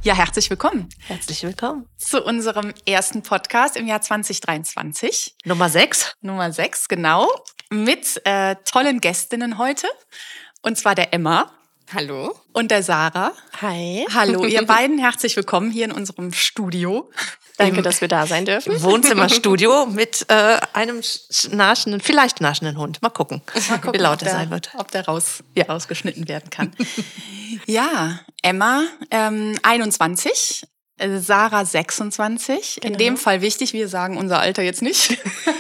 Ja, herzlich willkommen. Herzlich willkommen. Zu unserem ersten Podcast im Jahr 2023. Nummer 6. Nummer 6, genau. Mit tollen Gästinnen heute. Und zwar der Emma. Hallo. Und der Sarah. Hi. Hallo, ihr beiden, herzlich willkommen hier in unserem Studio. Danke, dass wir da sein dürfen. Wohnzimmerstudio mit einem vielleicht naschenden Hund. Mal gucken, wie laut er sein wird. Ob der rausgeschnitten werden kann. Ja, Emma 21, Sarah 26. Genau. In dem Fall wichtig, wir sagen unser Alter jetzt nicht.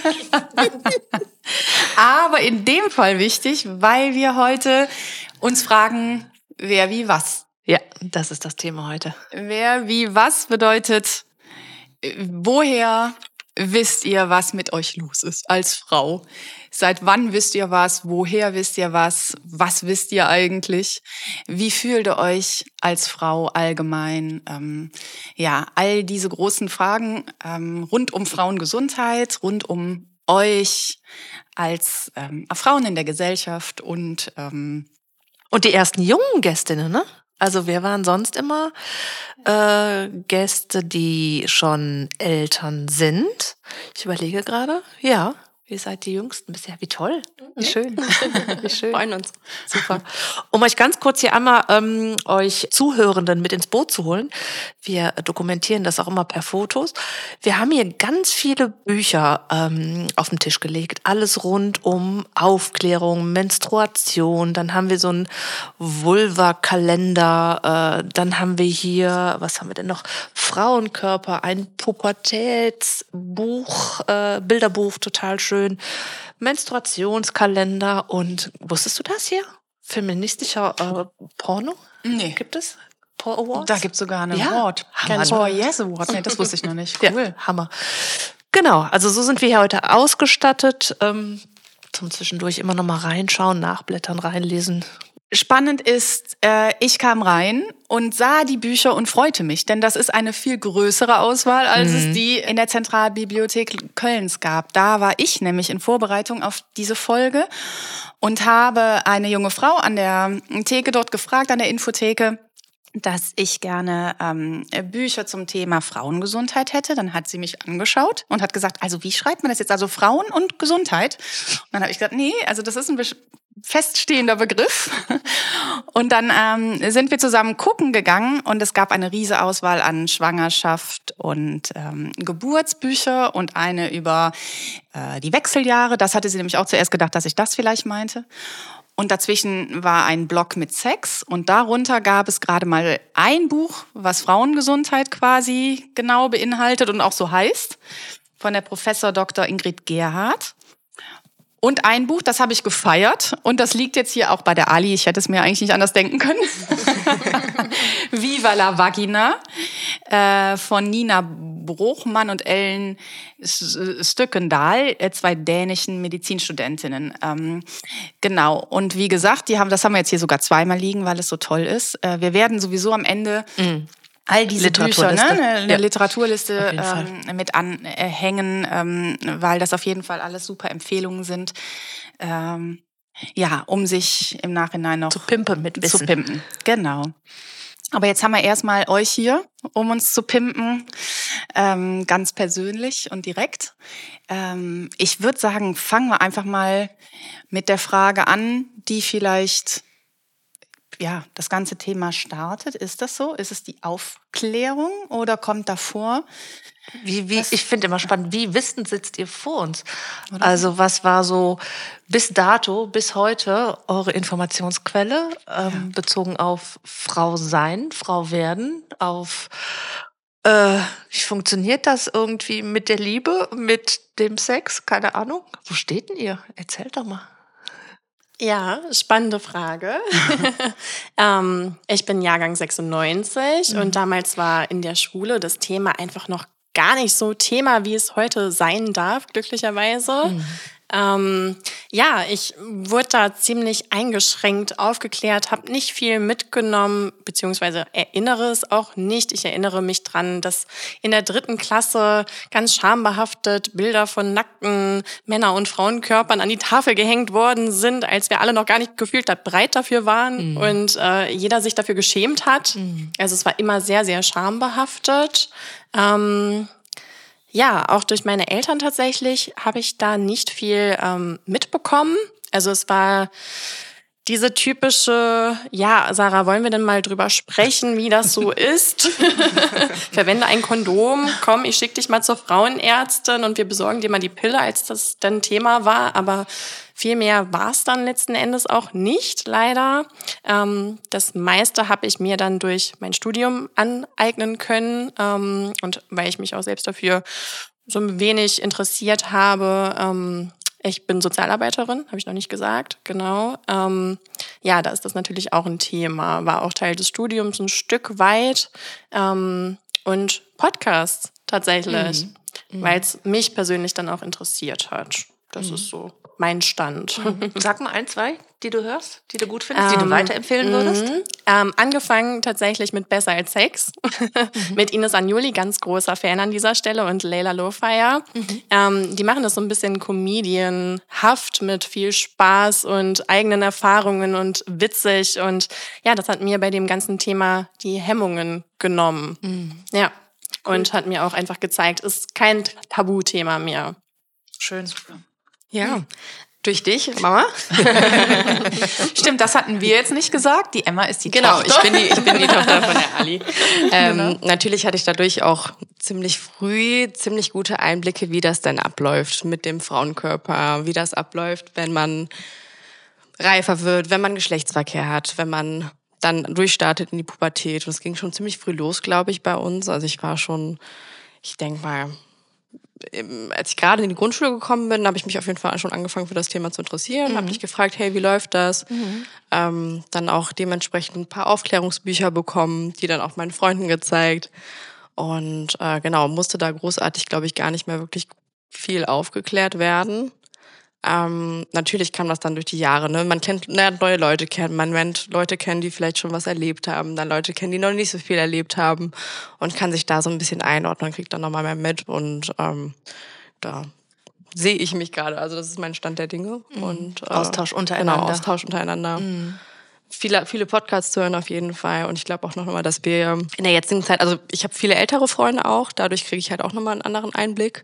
Aber in dem Fall wichtig, weil wir heute uns fragen, wer wie was. Ja, das ist das Thema heute. Wer wie was bedeutet, woher wisst ihr, was mit euch los ist als Frau? Seit wann wisst ihr was? Woher wisst ihr was? Was wisst ihr eigentlich? Wie fühlt ihr euch als Frau allgemein? All diese großen Fragen rund um Frauengesundheit, rund um euch als Frauen in der Gesellschaft und die ersten jungen Gästinnen, ne? Also wir waren sonst immer Gäste, die schon Eltern sind. Ich überlege gerade, ja, ihr seid die Jüngsten bisher. Wie toll, wie schön, wie schön. Freuen uns. Super. Um euch ganz kurz hier einmal euch Zuhörenden mit ins Boot zu holen. Wir dokumentieren das auch immer per Fotos. Wir haben hier ganz viele Bücher auf den Tisch gelegt. Alles rund um Aufklärung, Menstruation. Dann haben wir so einen Vulva-Kalender. Dann haben wir hier, was haben wir denn noch? Frauenkörper, ein Pubertätsbuch, Bilderbuch, total schön. Menstruationskalender und wusstest du das hier? Feministischer Porno? Nee. Gibt es? Awards? Da gibt es sogar einen Ja. Award. Hammer. Kein Yes Award. Nee, das wusste ich noch nicht. Cool. Ja, Hammer. Genau, also so sind wir hier heute ausgestattet. Zum Zwischendurch immer noch mal reinschauen, nachblättern, reinlesen. Spannend ist, ich kam rein und sah die Bücher und freute mich, denn das ist eine viel größere Auswahl, als es die in der Zentralbibliothek Kölns gab. Da war ich nämlich in Vorbereitung auf diese Folge und habe eine junge Frau an der Theke dort gefragt, an der Infotheke, dass ich gerne Bücher zum Thema Frauengesundheit hätte. Dann hat sie mich angeschaut und hat gesagt, also wie schreibt man das jetzt? Also Frauen und Gesundheit? Und dann habe ich gesagt, nee, also das ist ein feststehender Begriff. Und dann sind wir zusammen gucken gegangen und es gab eine riesige Auswahl an Schwangerschaft und Geburtsbücher und eine über die Wechseljahre. Das hatte sie nämlich auch zuerst gedacht, dass ich das vielleicht meinte. Und dazwischen war ein Block mit Sex und darunter gab es gerade mal ein Buch, was Frauengesundheit quasi genau beinhaltet und auch so heißt, von der Professor Dr. Ingrid Gerhardt. Und ein Buch, das habe ich gefeiert und das liegt jetzt hier auch bei der Ali. Ich hätte es mir eigentlich nicht anders denken können. Viva la Vagina von Nina Bruchmann und Ellen Stückendahl, zwei dänischen Medizinstudentinnen. Genau, und wie gesagt, das haben wir jetzt hier sogar zweimal liegen, weil es so toll ist. Wir werden sowieso am Ende all diese Bücher, eine Literaturliste mit anhängen, weil das auf jeden Fall alles super Empfehlungen sind, um sich im Nachhinein noch zu pimpen mit Wissen. Zu pimpen, genau. Aber jetzt haben wir erstmal euch hier, um uns zu pimpen, ganz persönlich und direkt. Ich würde sagen, fangen wir einfach mal mit der Frage an, die vielleicht das ganze Thema startet. Ist das so? Ist es die Aufklärung oder kommt davor? Ich finde immer spannend, wie wissend sitzt ihr vor uns? Oder? Also was war so bis heute eure Informationsquelle bezogen auf Frau sein, Frau werden, auf wie funktioniert das irgendwie mit der Liebe, mit dem Sex? Keine Ahnung. Wo steht denn ihr? Erzählt doch mal. Ja, spannende Frage. Ich bin Jahrgang 96 und damals war in der Schule das Thema einfach noch gar nicht so Thema, wie es heute sein darf, glücklicherweise. Ja, ich wurde da ziemlich eingeschränkt aufgeklärt, habe nicht viel mitgenommen, beziehungsweise erinnere es auch nicht. Ich erinnere mich dran, dass in der 3. Klasse ganz schambehaftet Bilder von nackten Männer- und Frauenkörpern an die Tafel gehängt worden sind, als wir alle noch gar nicht gefühlt bereit dafür waren und jeder sich dafür geschämt hat. Also es war immer sehr, sehr schambehaftet. Ja, auch durch meine Eltern tatsächlich habe ich da nicht viel mitbekommen. Also es war diese typische, ja, Sarah, wollen wir denn mal drüber sprechen, wie das so ist? Verwende ein Kondom, komm, ich schicke dich mal zur Frauenärztin und wir besorgen dir mal die Pille, als das dann Thema war. Aber viel mehr war es dann letzten Endes auch nicht, leider. Das meiste habe ich mir dann durch mein Studium aneignen können und weil ich mich auch selbst dafür so ein wenig interessiert habe. Ich bin Sozialarbeiterin, habe ich noch nicht gesagt, genau. Ja, da ist das natürlich auch ein Thema, war auch Teil des Studiums ein Stück weit. Und Podcasts tatsächlich, weil es mich persönlich dann auch interessiert hat. Das ist so mein Stand. Sag mal 1, 2, die du hörst, die du gut findest, die du weiterempfehlen würdest. Angefangen tatsächlich mit Besser als Sex. Mit Ines Agnoli, ganz großer Fan an dieser Stelle, und Layla Lowfire. Die machen das so ein bisschen comedianhaft mit viel Spaß und eigenen Erfahrungen und witzig. Und ja, das hat mir bei dem ganzen Thema die Hemmungen genommen. Ja. Cool. Und hat mir auch einfach gezeigt, ist kein Tabuthema mehr. Schön. Ja, durch dich, Mama. Stimmt, das hatten wir jetzt nicht gesagt. Die Emma ist die Tochter. Tochter. Ich bin die Tochter von der Ali. Natürlich hatte ich dadurch auch ziemlich früh ziemlich gute Einblicke, wie das denn abläuft mit dem Frauenkörper, wie das abläuft, wenn man reifer wird, wenn man Geschlechtsverkehr hat, wenn man dann durchstartet in die Pubertät. Und es ging schon ziemlich früh los, glaube ich, bei uns. Also ich war schon, ich denke mal, als ich gerade in die Grundschule gekommen bin, habe ich mich auf jeden Fall schon angefangen für das Thema zu interessieren. Habe mich gefragt, hey, wie läuft das? Dann auch dementsprechend ein paar Aufklärungsbücher bekommen, die dann auch meinen Freunden gezeigt. Und genau, musste da großartig, glaube ich, gar nicht mehr wirklich viel aufgeklärt werden. Natürlich kam das dann durch die Jahre, ne? Man lernt neue Leute kennen, man lernt Leute kennen, die vielleicht schon was erlebt haben, dann Leute kennen, die noch nicht so viel erlebt haben und kann sich da so ein bisschen einordnen, kriegt dann nochmal mehr mit und da sehe ich mich gerade, also das ist mein Stand der Dinge. Und Austausch untereinander. Genau, Austausch untereinander. Viele Podcasts zu hören auf jeden Fall und ich glaube auch nochmal, dass wir in der jetzigen Zeit, also ich habe viele ältere Freunde auch, dadurch kriege ich halt auch nochmal einen anderen Einblick.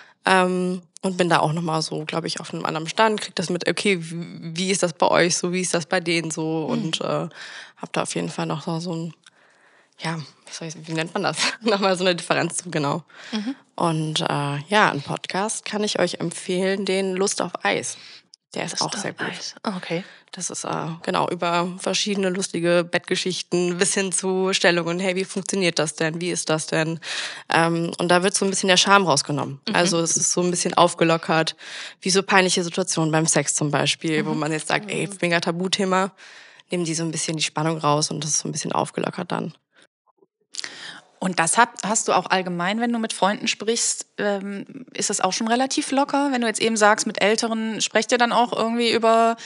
Und bin da auch nochmal so, glaube ich, auf einem anderen Stand, krieg das mit, okay, wie ist das bei euch so, wie ist das bei denen so und habe da auf jeden Fall noch so ein, ja, wie nennt man das? Nochmal so eine Differenz zu, genau. Und ja, einen Podcast kann ich euch empfehlen, den Lust auf Eis. Der ist auch sehr gut. Okay. Das ist genau über verschiedene lustige Bettgeschichten bis hin zu Stellungen. Hey, wie funktioniert das denn? Wie ist das denn? Und da wird so ein bisschen der Charme rausgenommen. Also es ist so ein bisschen aufgelockert, wie so peinliche Situationen beim Sex zum Beispiel, wo man jetzt sagt, ey, mega Tabuthema, nehmen die so ein bisschen die Spannung raus und das ist so ein bisschen aufgelockert dann. Und das hast du auch allgemein, wenn du mit Freunden sprichst, ist das auch schon relativ locker? Wenn du jetzt eben sagst, mit Älteren, sprecht ihr dann auch irgendwie über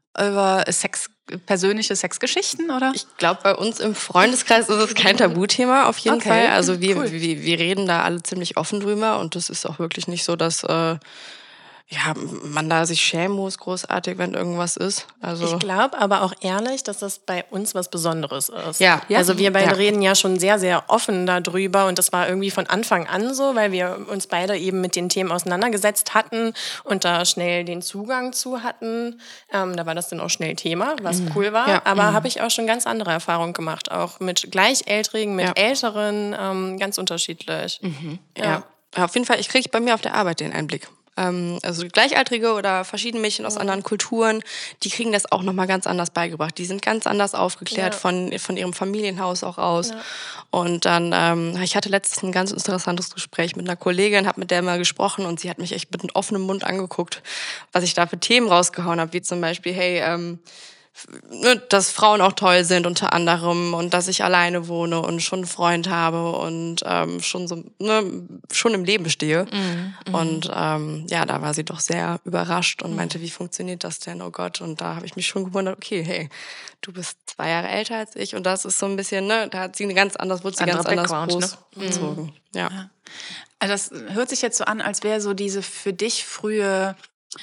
persönliche Sexgeschichten, oder? Ich glaube, bei uns im Freundeskreis ist es kein Tabuthema auf jeden Fall. Also wir reden da alle ziemlich offen drüber und das ist auch wirklich nicht so, dass man da sich schämen muss, großartig, wenn irgendwas ist. Also ich glaube aber auch ehrlich, dass das bei uns was Besonderes ist. Ja. Also wir beide reden ja schon sehr, sehr offen darüber und das war irgendwie von Anfang an so, weil wir uns beide eben mit den Themen auseinandergesetzt hatten und da schnell den Zugang zu hatten. Da war das dann auch schnell Thema, was cool war. Ja. Aber habe ich auch schon ganz andere Erfahrungen gemacht, auch mit Gleichaltrigen, mit Älteren, ganz unterschiedlich. Ja, auf jeden Fall, ich kriege bei mir auf der Arbeit den Einblick. Also Gleichaltrige oder verschiedene Mädchen aus anderen Kulturen, die kriegen das auch nochmal ganz anders beigebracht. Die sind ganz anders aufgeklärt von ihrem Familienhaus auch aus. Ja. Und dann, ich hatte letztens ein ganz interessantes Gespräch mit einer Kollegin, habe mit der mal gesprochen und sie hat mich echt mit offenem Mund angeguckt, was ich da für Themen rausgehauen habe, wie zum Beispiel, hey, dass Frauen auch toll sind unter anderem und dass ich alleine wohne und schon einen Freund habe und schon so schon im Leben stehe. Und da war sie doch sehr überrascht und meinte, wie funktioniert das denn? Oh Gott. Und da habe ich mich schon gewundert, okay, hey, du bist 2 Jahre älter als ich und das ist so ein bisschen, da hat sie wurde sie ganz anders großgezogen. Ja. Also das hört sich jetzt so an, als wäre so diese für dich frühe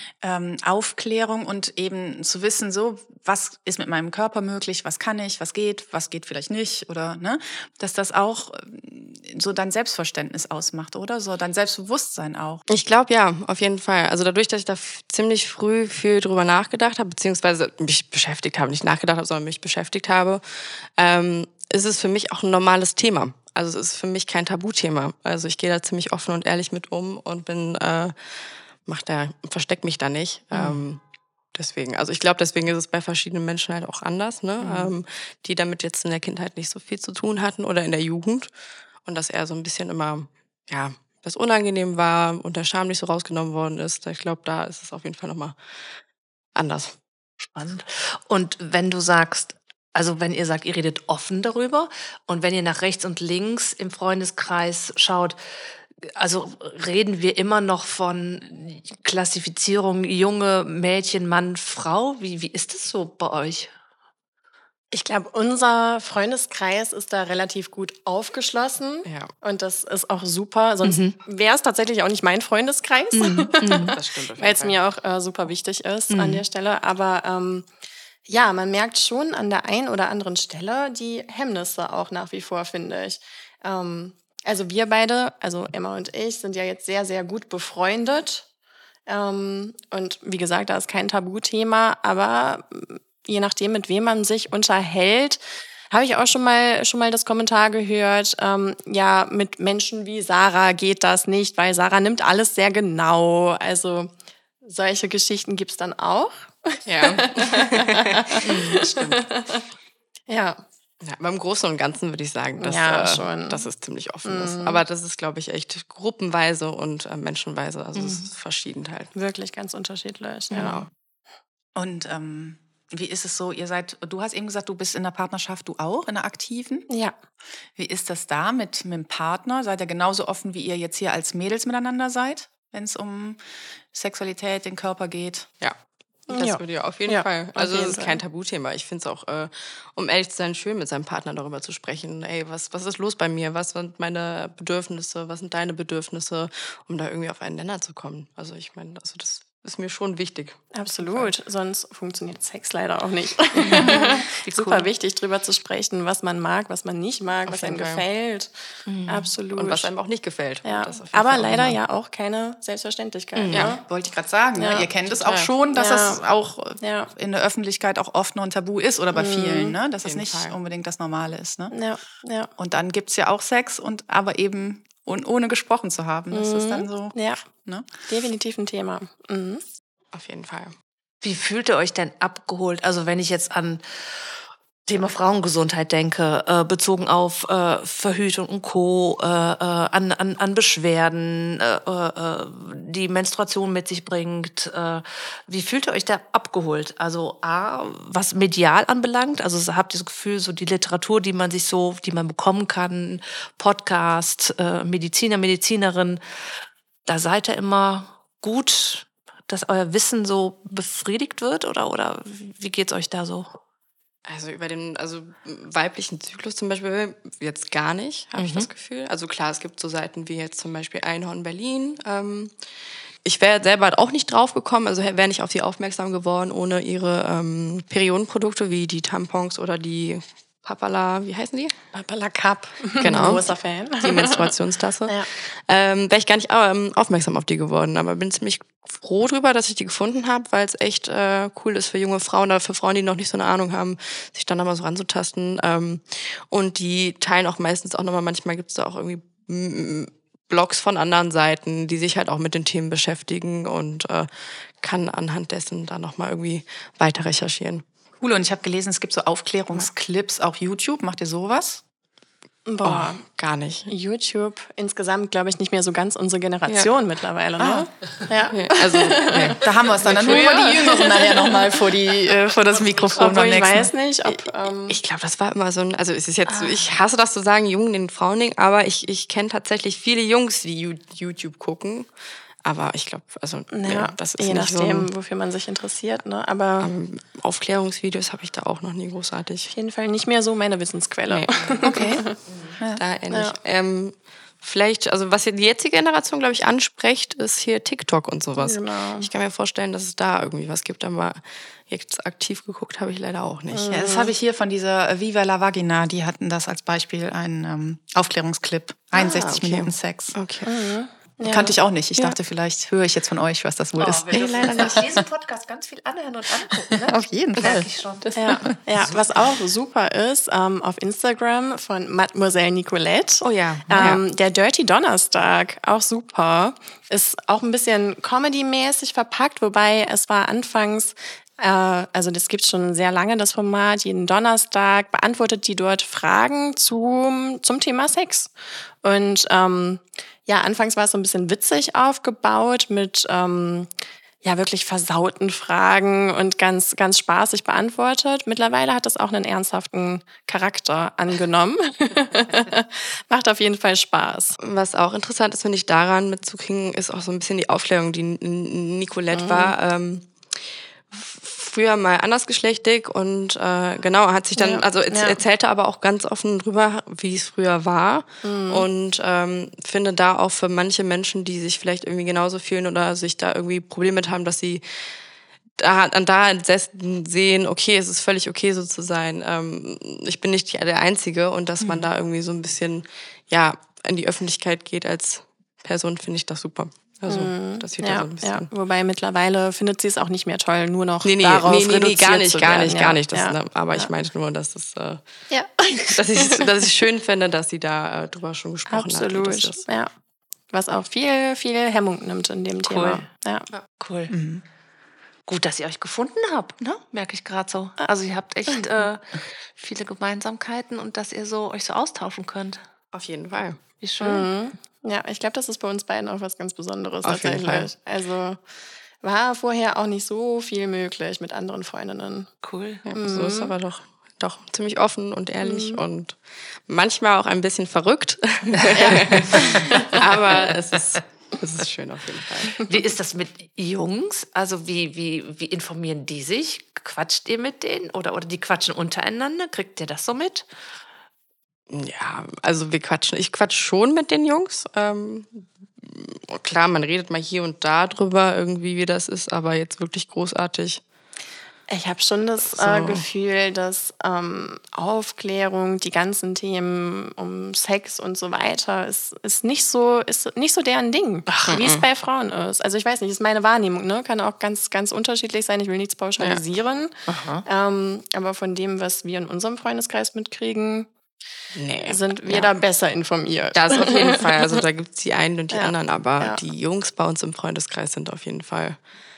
Aufklärung und eben zu wissen, so, was ist mit meinem Körper möglich, was kann ich, was geht vielleicht nicht oder, ne, dass das auch so dein Selbstverständnis ausmacht, oder? So dein Selbstbewusstsein auch. Ich glaube, ja, auf jeden Fall. Also dadurch, dass ich da ziemlich früh viel drüber nachgedacht habe, beziehungsweise mich beschäftigt habe, nicht nachgedacht habe, sondern mich beschäftigt habe, ist es für mich auch ein normales Thema. Also es ist für mich kein Tabuthema. Also ich gehe da ziemlich offen und ehrlich mit um und bin versteck mich da nicht. Deswegen, also ich glaube, deswegen ist es bei verschiedenen Menschen halt auch anders, ne? Die damit jetzt in der Kindheit nicht so viel zu tun hatten oder in der Jugend. Und dass eher so ein bisschen immer, das unangenehm war und der Scham nicht so rausgenommen worden ist. Ich glaube, da ist es auf jeden Fall nochmal anders. Spannend. Und wenn du sagst, also wenn ihr sagt, ihr redet offen darüber und wenn ihr nach rechts und links im Freundeskreis schaut, also reden wir immer noch von Klassifizierung junge Mädchen, Mann, Frau? Wie ist das so bei euch? Ich glaube, unser Freundeskreis ist da relativ gut aufgeschlossen. Ja. Und das ist auch super. Sonst wäre es tatsächlich auch nicht mein Freundeskreis. Das stimmt. Weil es mir auch super wichtig ist an der Stelle. Aber man merkt schon an der einen oder anderen Stelle die Hemmnisse auch nach wie vor, finde ich. Also wir beide, also Emma und ich, sind ja jetzt sehr, sehr gut befreundet. Und wie gesagt, da ist kein Tabuthema, aber je nachdem, mit wem man sich unterhält, habe ich auch schon mal das Kommentar gehört, mit Menschen wie Sarah geht das nicht, weil Sarah nimmt alles sehr genau. Also solche Geschichten gibt's dann auch. Ja. Stimmt. Ja. Ja, aber im Großen und Ganzen würde ich sagen, dass es ziemlich offen ist. Aber das ist, glaube ich, echt gruppenweise und menschenweise. Also es ist verschieden halt. Wirklich ganz unterschiedlich. Genau. Und wie ist es so, du hast eben gesagt, du bist in der Partnerschaft, du auch, in der aktiven? Ja. Wie ist das da mit dem Partner? Seid ihr genauso offen, wie ihr jetzt hier als Mädels miteinander seid, wenn es um Sexualität, den Körper geht? Ja. Das würde ich auf jeden Fall. Also es ist kein Tabuthema. Ich finde es auch, um ehrlich zu sein, schön, mit seinem Partner darüber zu sprechen. Ey, was ist los bei mir? Was sind meine Bedürfnisse? Was sind deine Bedürfnisse? Um da irgendwie auf einen Nenner zu kommen. Also ich meine, das ist mir schon wichtig. Absolut, sonst funktioniert Sex leider auch nicht. Super wichtig, drüber zu sprechen, was man mag, was man nicht mag, was einem gefällt. Absolut. Und was einem auch nicht gefällt. Ja. Aber leider ja auch keine Selbstverständlichkeit. Ja, wollte ich gerade sagen. Ja. Ne? Ihr kennt es auch schon, dass es auch in der Öffentlichkeit auch oft noch ein Tabu ist oder bei vielen, ne? Dass es nicht unbedingt das Normale ist. Ne? Ja. Und dann gibt's ja auch Sex aber eben ohne gesprochen zu haben. Das ist dann so. Ja, ne? Definitiv ein Thema. Auf jeden Fall. Wie fühlt ihr euch denn abgeholt? Also wenn ich jetzt an Thema Frauengesundheit denke, bezogen auf Verhütung und Co., an Beschwerden, die Menstruation mit sich bringt. Wie fühlt ihr euch da abgeholt? Also was medial anbelangt, also habt ihr das Gefühl, so die Literatur, die man bekommen kann, Podcast, Mediziner, Medizinerin, da seid ihr immer gut, dass euer Wissen so befriedigt wird oder wie geht's euch da so? Also über den weiblichen Zyklus zum Beispiel jetzt gar nicht, habe ich das Gefühl. Also klar, es gibt so Seiten wie jetzt zum Beispiel Einhorn Berlin. Ich wäre selber auch nicht drauf gekommen, also wäre nicht auf sie aufmerksam geworden ohne ihre Periodenprodukte wie die Tampons oder die Papala, wie heißen die? Papala Cup. Genau. Großer Fan. Die Menstruationstasse. Ja. Wäre ich gar nicht aufmerksam auf die geworden, aber bin ziemlich froh drüber, dass ich die gefunden habe, weil es echt cool ist für junge Frauen oder für Frauen, die noch nicht so eine Ahnung haben, sich dann da mal so ranzutasten. Und die teilen auch meistens auch nochmal, manchmal gibt es da auch irgendwie Blogs von anderen Seiten, die sich halt auch mit den Themen beschäftigen und kann anhand dessen da nochmal irgendwie weiter recherchieren. Cool, und ich habe gelesen, es gibt so Aufklärungsclips, auch YouTube. Macht ihr sowas? Boah, gar nicht. YouTube insgesamt, glaube ich, nicht mehr so ganz unsere Generation mittlerweile. Ne? Ja. Also, Da haben wir es dann. Dann holen wir die Jüngeren nachher nochmal vor das Mikrofon. Obwohl ich weiß nicht, ob... ich glaube, das war immer so ein... Also es ist jetzt so, ich hasse das zu sagen, Jungen in Frauending, aber ich kenne tatsächlich viele Jungs, die YouTube gucken. Aber ich glaube, also das ist je nicht nachdem, so wofür man sich interessiert. Ne? Aber Aufklärungsvideos habe ich da auch noch nie großartig. auf jeden Fall nicht mehr so meine Wissensquelle. Nee. Okay. Da ähnlich. Vielleicht, also was die jetzige Generation, glaube ich, anspricht, ist hier TikTok und sowas. Genau. Ich kann mir vorstellen, dass es da irgendwie was gibt, aber jetzt aktiv geguckt habe ich leider auch nicht. Ja, das habe ich hier von dieser Viva la Vagina. Die hatten das als Beispiel, einen Aufklärungsclip. 61 Minuten Sex. Okay. Ja. Kannte ich auch nicht. Ich dachte, vielleicht höre ich jetzt von euch, was das wohl ist. Wir dürfen uns auf diesem Podcast ganz viel anhören und angucken. Ne? Auf jeden Fall. Merke ich schon. Ja, was auch super ist, auf Instagram von Mademoiselle Nicolette. Oh ja. Der Dirty Donnerstag, auch super. Ist auch ein bisschen Comedy-mäßig verpackt, wobei es war anfangs, also das gibt schon sehr lange, das Format, jeden Donnerstag beantwortet die dort Fragen zum Thema Sex. Und anfangs war es so ein bisschen witzig aufgebaut mit wirklich versauten Fragen und ganz, ganz spaßig beantwortet. Mittlerweile hat das auch einen ernsthaften Charakter angenommen. Macht auf jeden Fall Spaß. Was auch interessant ist, finde ich, daran mitzukriegen, ist auch so ein bisschen die Aufklärung, die Nicolette war. Früher mal andersgeschlechtig und hat sich dann, erzählte aber auch ganz offen drüber, wie es früher war und finde da auch für manche Menschen, die sich vielleicht irgendwie genauso fühlen oder sich da irgendwie Probleme mit haben, dass sie da sehen, okay, es ist völlig okay, so zu sein. Ich bin nicht der Einzige und dass man da irgendwie so ein bisschen, in die Öffentlichkeit geht als Person, finde ich das super. Also, das wird da so ein bisschen. Ja. Wobei mittlerweile findet sie es auch nicht mehr toll, nur noch darauf reduziert gar nicht, zu gar werden. nicht. Aber ich meinte nur, dass das, dass ich schön finde, dass sie da drüber schon gesprochen hat. Absolut, ja. Was auch viel, viel Hemmung nimmt in dem Thema. Ja. Cool. Mhm. Gut, dass ihr euch gefunden habt, ne? Merke ich gerade so. Also ihr habt echt viele Gemeinsamkeiten und dass ihr euch so austauschen könnt. Auf jeden Fall. Wie schön. Mhm. Ja, ich glaube, das ist bei uns beiden auch was ganz Besonderes Auf jeden tatsächlich. Also war vorher auch nicht so viel möglich mit anderen Freundinnen. Cool. Ja, so ist aber doch ziemlich offen und ehrlich und manchmal auch ein bisschen verrückt. Aber es ist schön auf jeden Fall. Wie ist das mit Jungs? Also wie informieren die sich? Quatscht ihr mit denen? Oder die quatschen untereinander? Kriegt ihr das so mit? Ja, also ich quatsch schon mit den Jungs. Klar, man redet mal hier und da drüber irgendwie, wie das ist, aber jetzt wirklich großartig. Ich habe schon das Gefühl, dass Aufklärung, die ganzen Themen um Sex und so weiter, ist nicht so deren Ding, wie es bei Frauen ist. Also ich weiß nicht, das ist meine Wahrnehmung, ne? Kann auch ganz, ganz unterschiedlich sein. Ich will nichts pauschalisieren. Ja. Aber von dem, was wir in unserem Freundeskreis mitkriegen, sind wir da besser informiert. Das auf jeden Fall. Also da gibt es die einen und die anderen, aber die Jungs bei uns im Freundeskreis sind auf jeden Fall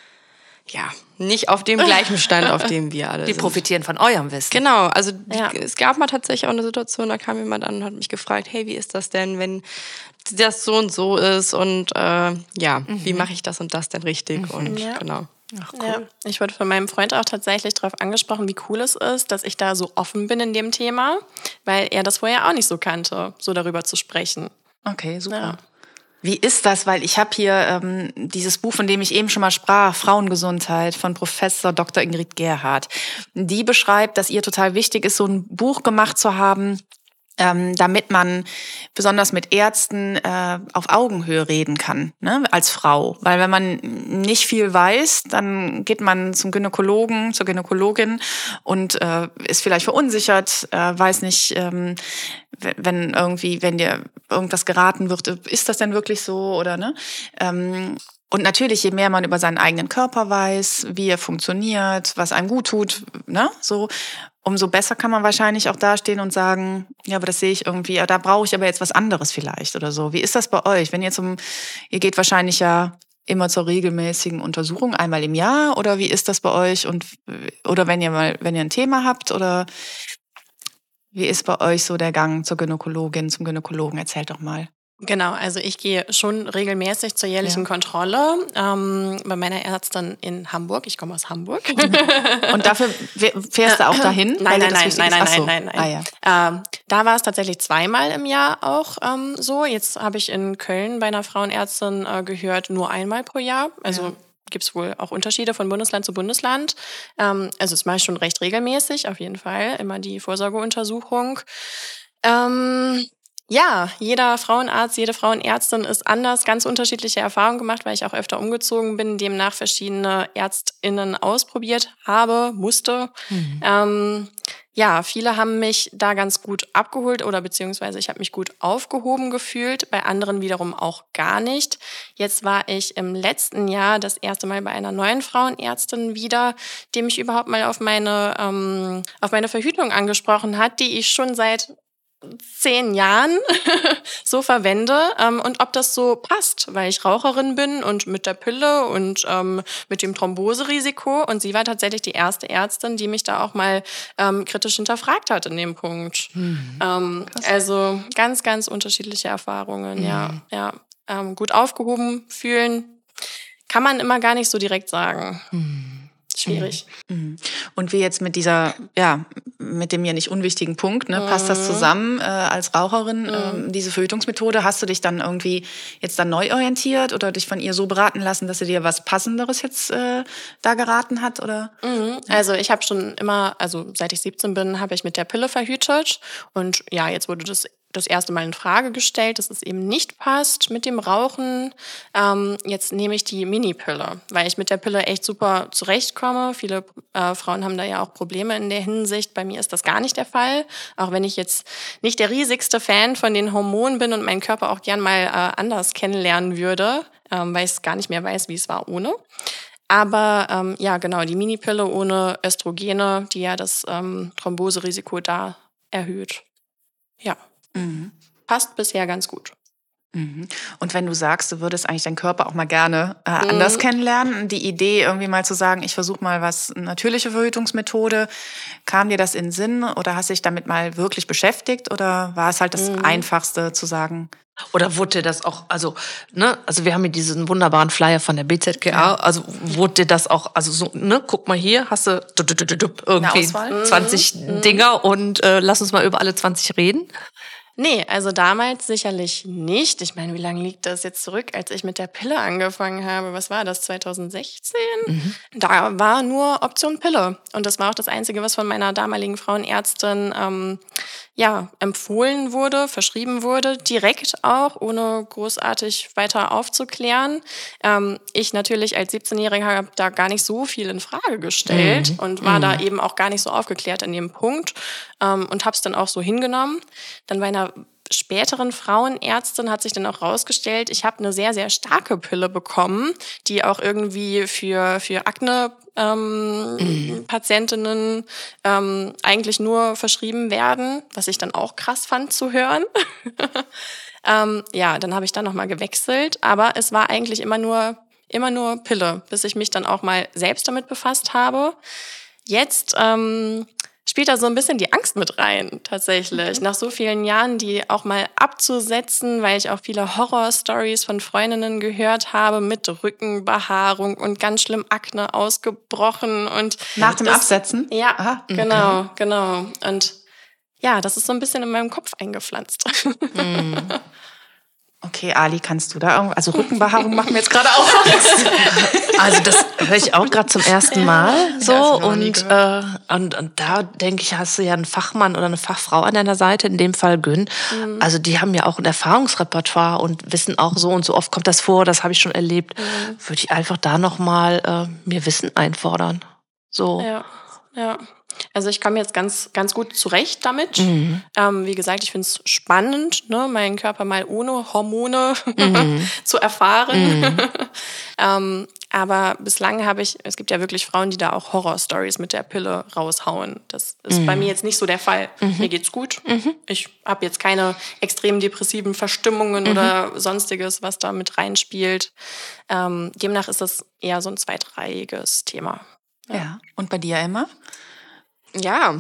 nicht auf dem gleichen Stand, auf dem wir alle sind. Die profitieren von eurem Wissen. Genau, also es gab mal tatsächlich auch eine Situation, da kam jemand an und hat mich gefragt, hey, wie ist das denn, wenn das so und so ist und wie mache ich das und das denn richtig und genau. Ach, cool. Ja, ich wurde von meinem Freund auch tatsächlich darauf angesprochen, wie cool es ist, dass ich da so offen bin in dem Thema, weil er das vorher auch nicht so kannte, so darüber zu sprechen. Okay, super. Ja. Wie ist das? Weil ich habe hier dieses Buch, von dem ich eben schon mal sprach, Frauengesundheit von Professor Dr. Ingrid Gerhardt. Die beschreibt, dass ihr total wichtig ist, so ein Buch gemacht zu haben, damit man besonders mit Ärzten auf Augenhöhe reden kann, ne, als Frau. Weil wenn man nicht viel weiß, dann geht man zum Gynäkologen, zur Gynäkologin und ist vielleicht verunsichert, weiß nicht, wenn dir irgendwas geraten wird, ist das denn wirklich so oder ne? Und natürlich, je mehr man über seinen eigenen Körper weiß, wie er funktioniert, was einem gut tut, ne, so, umso besser kann man wahrscheinlich auch dastehen und sagen, ja, aber das sehe ich irgendwie, da brauche ich aber jetzt was anderes vielleicht oder so. Wie ist das bei euch? Wenn ihr geht wahrscheinlich ja immer zur regelmäßigen Untersuchung einmal im Jahr oder wie ist das bei euch? Oder wenn ihr ein Thema habt oder Wie ist bei euch so der Gang zur Gynäkologin, zum Gynäkologen? Erzählt doch mal. Genau, also ich gehe schon regelmäßig zur jährlichen Kontrolle bei meiner Ärztin in Hamburg. Ich komme aus Hamburg. Und dafür fährst du auch dahin? Nein. Da war es tatsächlich 2-mal im Jahr auch so. Jetzt habe ich in Köln bei einer Frauenärztin gehört, nur 1-mal pro Jahr. Also gibt es wohl auch Unterschiede von Bundesland zu Bundesland. Also das mache ich schon recht regelmäßig, auf jeden Fall. Immer die Vorsorgeuntersuchung. Ja, jeder Frauenarzt, jede Frauenärztin ist anders, ganz unterschiedliche Erfahrungen gemacht, weil ich auch öfter umgezogen bin, demnach verschiedene ÄrztInnen ausprobiert habe, musste. Ja, viele haben mich da ganz gut abgeholt oder beziehungsweise ich habe mich gut aufgehoben gefühlt, bei anderen wiederum auch gar nicht. Jetzt war ich im letzten Jahr das erste Mal bei einer neuen Frauenärztin wieder, die mich überhaupt mal auf meine Verhütung angesprochen hat, die ich schon seit 10 Jahren so verwende und ob das so passt, weil ich Raucherin bin und mit der Pille und mit dem Thromboserisiko, und sie war tatsächlich die erste Ärztin, die mich da auch mal kritisch hinterfragt hat in dem Punkt. Also ganz, ganz unterschiedliche Erfahrungen, ja. Gut aufgehoben fühlen kann man immer gar nicht so direkt sagen. Schwierig. Und wie jetzt mit mit dem ja nicht unwichtigen Punkt, ne, passt das zusammen als Raucherin, diese Verhütungsmethode? Hast du dich dann irgendwie jetzt dann neu orientiert oder dich von ihr so beraten lassen, dass sie dir was Passenderes jetzt da geraten hat, oder? Also ich habe schon immer, seit ich 17 bin, habe ich mit der Pille verhütet, und ja, jetzt wurde das erste Mal in Frage gestellt, dass es eben nicht passt mit dem Rauchen. Jetzt nehme ich die Minipille, weil ich mit der Pille echt super zurechtkomme. Viele Frauen haben da ja auch Probleme in der Hinsicht. Bei mir ist das gar nicht der Fall. Auch wenn ich jetzt nicht der riesigste Fan von den Hormonen bin und meinen Körper auch gern mal anders kennenlernen würde, weil ich es gar nicht mehr weiß, wie es war ohne. Aber ja, genau, die Minipille ohne Östrogene, die ja das Thromboserisiko da erhöht. Ja. Passt bisher ganz gut. Und wenn du sagst, du würdest eigentlich deinen Körper auch mal gerne anders kennenlernen, die Idee irgendwie mal zu sagen, ich versuche mal eine natürliche Verhütungsmethode, kam dir das in den Sinn oder hast dich damit mal wirklich beschäftigt oder war es halt das Einfachste zu sagen? Oder wurde dir das auch, also wir haben hier diesen wunderbaren Flyer von der BZGA, also wurde dir das auch, guck mal hier, hast du irgendwie 20 Dinger und lass uns mal über alle 20 reden? Nee, also damals sicherlich nicht. Ich meine, wie lange liegt das jetzt zurück, als ich mit der Pille angefangen habe? Was war das, 2016? Da war nur Option Pille. Und das war auch das Einzige, was von meiner damaligen Frauenärztin empfohlen wurde, verschrieben wurde, direkt auch, ohne großartig weiter aufzuklären. Ich natürlich als 17-Jährige habe da gar nicht so viel in Frage gestellt und war da eben auch gar nicht so aufgeklärt in dem Punkt und habe es dann auch so hingenommen. Dann bei einer späteren Frauenärztin hat sich dann auch rausgestellt, ich habe eine sehr, sehr starke Pille bekommen, die auch irgendwie für Akne Patientinnen eigentlich nur verschrieben werden, was ich dann auch krass fand zu hören. Dann habe ich dann nochmal gewechselt, aber es war eigentlich immer nur Pille, bis ich mich dann auch mal selbst damit befasst habe. Jetzt spielt da so ein bisschen die Angst mit rein, tatsächlich. Nach so vielen Jahren, die auch mal abzusetzen, weil ich auch viele Horror-Stories von Freundinnen gehört habe mit Rückenbehaarung und ganz schlimm Akne ausgebrochen. Und nach dem Absetzen? Ja, aha. Genau. Und ja, das ist so ein bisschen in meinem Kopf eingepflanzt. Okay, Ali, kannst du da irgendwas? Also Rückenbehaarung machen wir jetzt gerade auch Angst. Also das höre ich auch gerade zum ersten Mal so und da denke ich, hast du ja einen Fachmann oder eine Fachfrau an deiner Seite, in dem Fall Gyn. Also die haben ja auch ein Erfahrungsrepertoire und wissen auch so und so oft kommt das vor, das habe ich schon erlebt. Würde ich einfach da nochmal mir Wissen einfordern. So. Ja. Also ich komme jetzt ganz, ganz gut zurecht damit. Wie gesagt, ich finde es spannend, meinen Körper mal ohne Hormone zu erfahren. Aber bislang es gibt ja wirklich Frauen, die da auch Horror-Stories mit der Pille raushauen. Das ist bei mir jetzt nicht so der Fall. Mir geht's gut. Ich habe jetzt keine extrem depressiven Verstimmungen oder sonstiges, was da mit reinspielt. Demnach ist das eher so ein zweitrangiges Thema. Ja. Und bei dir, Emma? Ja,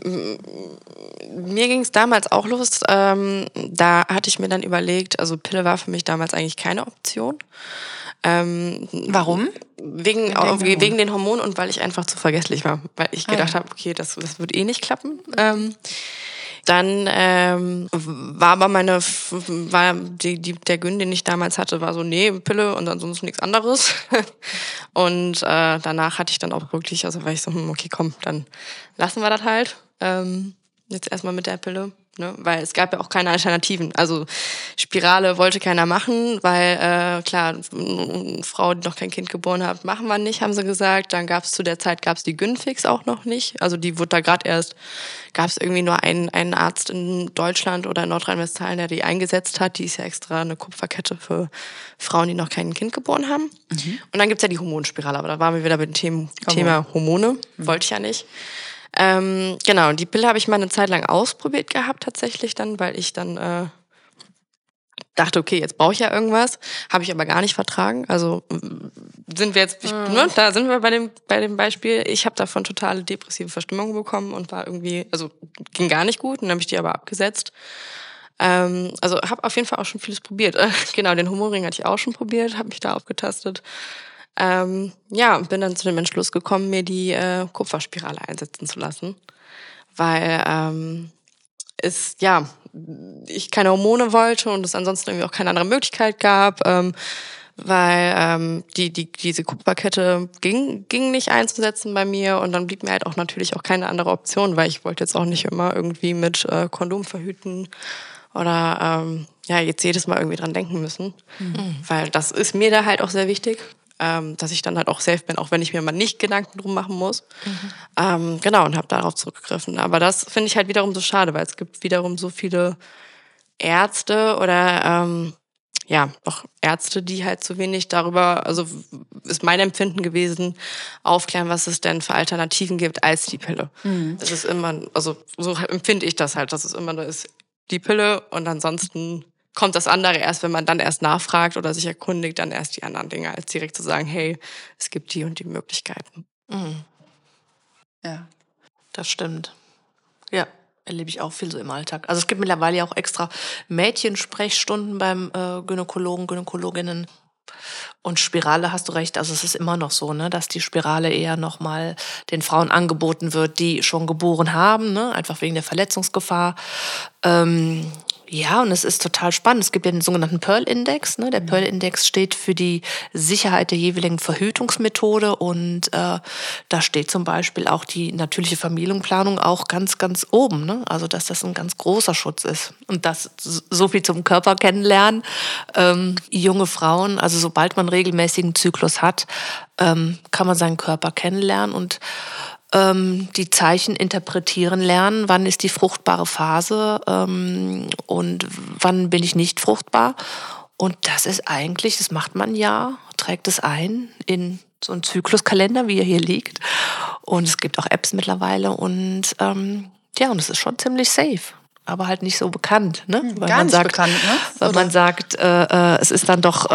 mir ging es damals auch los. Da hatte ich mir dann überlegt, also Pille war für mich damals eigentlich keine Option. Warum? Wegen den Hormonen und weil ich einfach zu vergesslich war. Weil ich gedacht habe, okay, das wird eh nicht klappen. Dann war aber der Gyn, den ich damals hatte, war so, nee, Pille und ansonsten nichts anderes. Und danach hatte ich dann auch wirklich, also war ich so, okay, komm, dann lassen wir das halt. Jetzt erstmal mit der Pille. Ne? Weil es gab ja auch keine Alternativen. Also Spirale wollte keiner machen, weil klar, eine Frau, die noch kein Kind geboren hat, machen wir nicht, haben sie gesagt. Dann gab es zu der Zeit die Gynfix auch noch nicht. Also die wurde da gerade erst, gab es irgendwie nur einen Arzt in Deutschland oder in Nordrhein-Westfalen, der die eingesetzt hat. Die ist ja extra eine Kupferkette für Frauen, die noch kein Kind geboren haben. Und dann gibt's ja die Hormonspirale, aber da waren wir wieder mit dem Thema Hormone. Wollte ich ja nicht. Genau, die Pille habe ich mal eine Zeit lang ausprobiert gehabt tatsächlich dann, weil ich dann dachte, okay, jetzt brauche ich ja irgendwas, habe ich aber gar nicht vertragen. Also sind wir jetzt, da sind wir bei dem Beispiel. Ich habe davon totale depressive Verstimmung bekommen und war irgendwie, also ging gar nicht gut, und dann habe ich die aber abgesetzt. Also habe auf jeden Fall auch schon vieles probiert. Genau, den Hormonring hatte ich auch schon probiert, habe mich da aufgetastet. Bin dann zu dem Entschluss gekommen, mir die Kupferspirale einsetzen zu lassen, weil ich keine Hormone wollte und es ansonsten irgendwie auch keine andere Möglichkeit gab, weil diese Kupferkette ging nicht einzusetzen bei mir, und dann blieb mir halt auch natürlich auch keine andere Option, weil ich wollte jetzt auch nicht immer irgendwie mit Kondom verhüten oder jetzt jedes Mal irgendwie dran denken müssen, weil das ist mir da halt auch sehr wichtig. Dass ich dann halt auch safe bin, auch wenn ich mir mal nicht Gedanken drum machen muss. Und habe darauf zurückgegriffen. Aber das finde ich halt wiederum so schade, weil es gibt wiederum so viele Ärzte oder auch Ärzte, die halt zu wenig darüber, also ist mein Empfinden gewesen, aufklären, was es denn für Alternativen gibt als die Pille. Das ist immer, also so empfinde ich das halt, dass es immer nur ist, die Pille, und ansonsten kommt das andere erst, wenn man dann erst nachfragt oder sich erkundigt, dann erst die anderen Dinge, als direkt zu sagen, hey, es gibt die und die Möglichkeiten. Ja, das stimmt. Ja, erlebe ich auch viel so im Alltag. Also es gibt mittlerweile ja auch extra Mädchensprechstunden beim Gynäkologen, Gynäkologinnen. Und Spirale, hast du recht, also es ist immer noch so, ne, dass die Spirale eher nochmal den Frauen angeboten wird, die schon geboren haben, ne, einfach wegen der Verletzungsgefahr. Und es ist total spannend. Es gibt ja den sogenannten Pearl-Index. Ne? Der Pearl-Index steht für die Sicherheit der jeweiligen Verhütungsmethode, und da steht zum Beispiel auch die natürliche Familienplanung auch ganz, ganz oben. Ne? Also dass das ein ganz großer Schutz ist. Und das so viel zum Körper kennenlernen. Junge Frauen, also sobald man einen regelmäßigen Zyklus hat, kann man seinen Körper kennenlernen und die Zeichen interpretieren lernen, wann ist die fruchtbare Phase und wann bin ich nicht fruchtbar. Und das ist eigentlich, das macht man ja, trägt es ein in so einen Zykluskalender, wie er hier liegt. Und es gibt auch Apps mittlerweile, und und es ist schon ziemlich safe. Aber halt nicht so bekannt, ne? Weil Gar man nicht sagt, bekannt, ne? Weil man sagt, es ist dann doch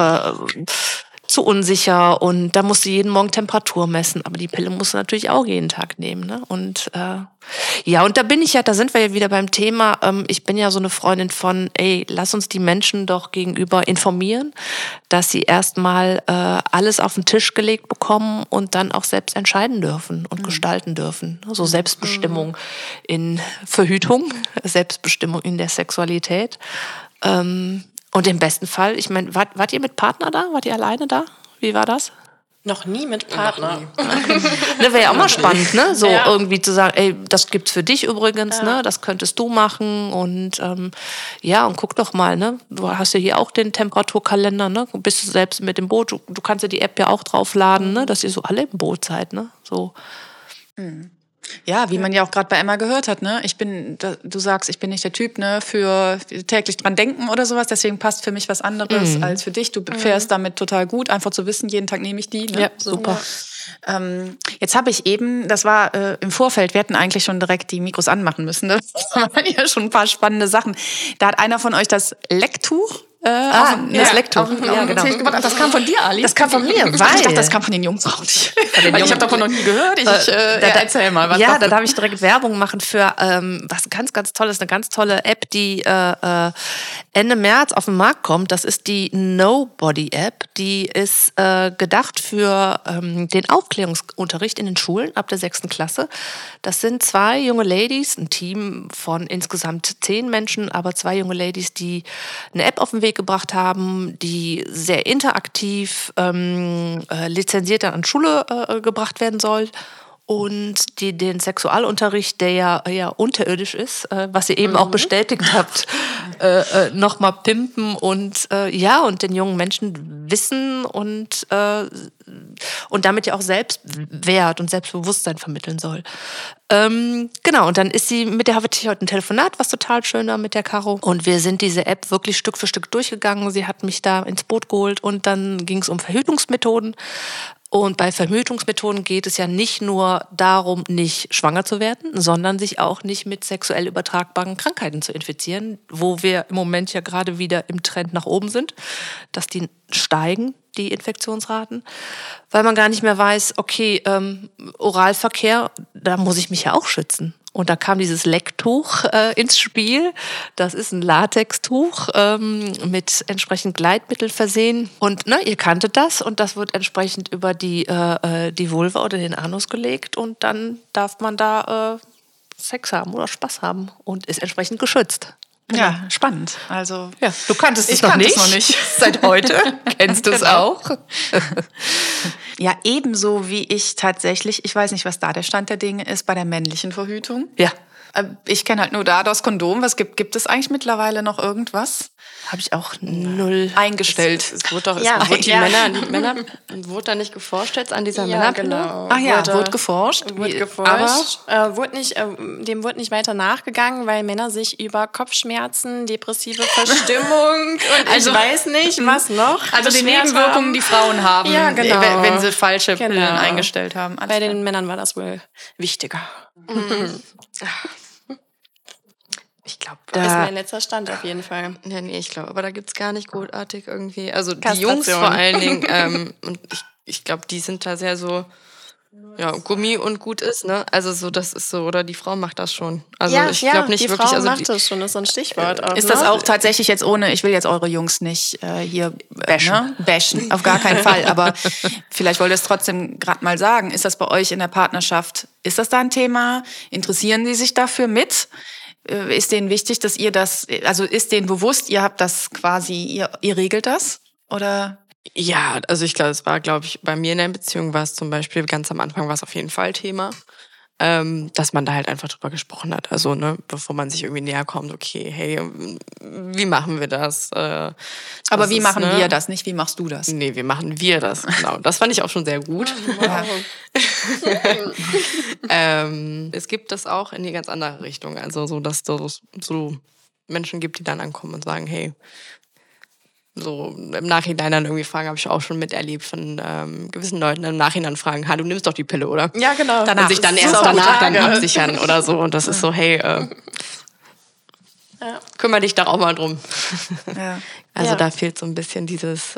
zu unsicher, und da musst du jeden Morgen Temperatur messen. Aber die Pille musst du natürlich auch jeden Tag nehmen. Ne? Und und da sind wir ja wieder beim Thema, ich bin ja so eine Freundin von, lass uns die Menschen doch gegenüber informieren, dass sie erstmal alles auf den Tisch gelegt bekommen und dann auch selbst entscheiden dürfen und gestalten dürfen. So Selbstbestimmung in Verhütung, Selbstbestimmung in der Sexualität. Und im besten Fall, ich meine, wart ihr mit Partner da? Wart ihr alleine da? Wie war das? Noch nie mit Partner. Ne, wäre ja auch mal spannend, ne? So irgendwie zu sagen, das gibt's für dich übrigens, ne? Das könntest du machen, und und guck doch mal, ne? Du hast ja hier auch den Temperaturkalender, ne? Du bist selbst mit dem Boot, du kannst ja die App ja auch draufladen, ne? Dass ihr so alle im Boot seid, ne? So. Ja, wie man ja auch gerade bei Emma gehört hat, ne? Du sagst, ich bin nicht der Typ, ne, für täglich dran denken oder sowas, deswegen passt für mich was anderes als für dich. Du fährst damit total gut, einfach zu wissen, jeden Tag nehme ich die. Ne? Ja, super. Jetzt habe ich eben, das war im Vorfeld, wir hätten eigentlich schon direkt die Mikros anmachen müssen, ne? Da waren ja schon ein paar spannende Sachen. Da hat einer von euch das Lecktuch das Lecktuch. Ja, genau. Das kam von dir, Ali. Das kam von mir, weil... Ich dachte, das kam von den Jungs auch nicht. Weil ich habe davon noch nie gehört. Erzähl mal. Was da darf ich direkt Werbung machen für was ganz, ganz Tolles, eine ganz tolle App, die Ende März auf den Markt kommt. Das ist die Nobody-App. Die ist gedacht für den Aufklärungsunterricht in den Schulen ab der 6. Klasse. Das sind 2 junge Ladies, ein Team von insgesamt 10 Menschen, aber 2 junge Ladies, die eine App auf den Weg gebracht haben, die sehr interaktiv lizenziert dann an Schule gebracht werden soll und die den Sexualunterricht, der ja eher unterirdisch ist, was ihr eben auch bestätigt habt, nochmal pimpen und und den jungen Menschen Wissen und damit ja auch Selbstwert und Selbstbewusstsein vermitteln soll. Genau, und dann ist sie, mit der habe ich heute ein Telefonat, was total schön war mit der Caro. Und wir sind diese App wirklich Stück für Stück durchgegangen. Sie hat mich da ins Boot geholt und dann ging es um Verhütungsmethoden. Und bei Verhütungsmethoden geht es ja nicht nur darum, nicht schwanger zu werden, sondern sich auch nicht mit sexuell übertragbaren Krankheiten zu infizieren, wo wir im Moment ja gerade wieder im Trend nach oben sind, dass die steigen, die Infektionsraten, weil man gar nicht mehr weiß, okay, Oralverkehr, da muss ich mich ja auch schützen. Und da kam dieses Lecktuch ins Spiel. Das ist ein Latextuch mit entsprechend Gleitmittel versehen. Und ihr kanntet das und das wird entsprechend über die Vulva oder den Anus gelegt und dann darf man da Sex haben oder Spaß haben und ist entsprechend geschützt. Genau. Ja, spannend. Also ja, du kanntest es noch nicht. Seit heute kennst du es auch. Ja, ebenso wie ich tatsächlich, ich weiß nicht, was da der Stand der Dinge ist, bei der männlichen Verhütung. Ja. Ich kenne halt nur da das Kondom. Was gibt es eigentlich mittlerweile noch irgendwas? Habe ich auch null eingestellt. Es wurde die Männer wurde da nicht geforscht jetzt an dieser Männerpille? Genau. Ach ja, wurde geforscht. Aber dem wurde nicht weiter nachgegangen, weil Männer sich über Kopfschmerzen, depressive Verstimmung und ich weiß nicht, was noch. Also die Nebenwirkungen, die Frauen haben, wenn sie falsche Pillen eingestellt haben. Bei den Männern war das wohl wichtiger. Ich glaube, das ist mein letzter Stand auf jeden Fall. Nee, ich glaube, aber da gibt's gar nicht großartig irgendwie. Also die Jungs vor allen Dingen, und ich glaube, die sind da sehr so, Gummi und gut ist, ne? Also so, das ist so, oder die Frau macht das schon. Also ich glaube nicht die wirklich. Frau Also macht das schon, das ist so ein Stichwort auch. Ist das auch tatsächlich jetzt ich will jetzt eure Jungs nicht hier bashen, auf gar keinen Fall, aber vielleicht wollt ihr es trotzdem gerade mal sagen. Ist das bei euch in der Partnerschaft, ist das da ein Thema? Interessieren die sich dafür mit? Ist denen wichtig, dass ihr das, also ist denen bewusst, ihr habt das quasi, ihr regelt das? Oder? Ja, also ich glaube, es war, bei mir in der Beziehung war es zum Beispiel, ganz am Anfang war es auf jeden Fall Thema, dass man da halt einfach drüber gesprochen hat. Also, ne, bevor man sich irgendwie näher kommt, okay, hey, wie machen wir das? Aber wie machen wir das? Nicht, wie machst du das? Nee, wie machen wir das? Genau, das fand ich auch schon sehr gut. Ja. Es gibt das auch in die ganz andere Richtung. Also so, dass es so Menschen gibt, die dann ankommen und sagen, hey, so im Nachhinein dann irgendwie fragen, habe ich auch schon miterlebt von gewissen Leuten im Nachhinein fragen, du nimmst doch die Pille, oder? Ja, genau. Und sich dann erst danach dann absichern oder so. Und das ist so, hey, kümmere dich da auch mal drum. Ja. Also da fehlt so ein bisschen dieses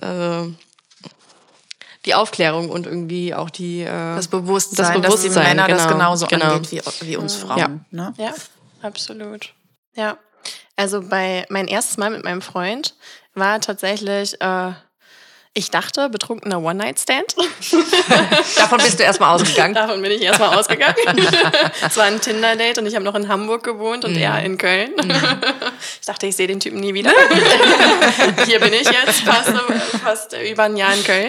die Aufklärung und irgendwie auch das Bewusstsein, dass die Männer das genauso angeht wie uns Frauen. Ja, ne? Ja, absolut. Ja, also mein erstes Mal mit meinem Freund war tatsächlich, ich dachte, betrunkener One-Night-Stand. Davon bist du erstmal ausgegangen? Davon bin ich erstmal ausgegangen. Es war ein Tinder-Date und ich habe noch in Hamburg gewohnt und er in Köln. Ich dachte, ich sehe den Typen nie wieder. Hier bin ich jetzt, fast über ein Jahr in Köln.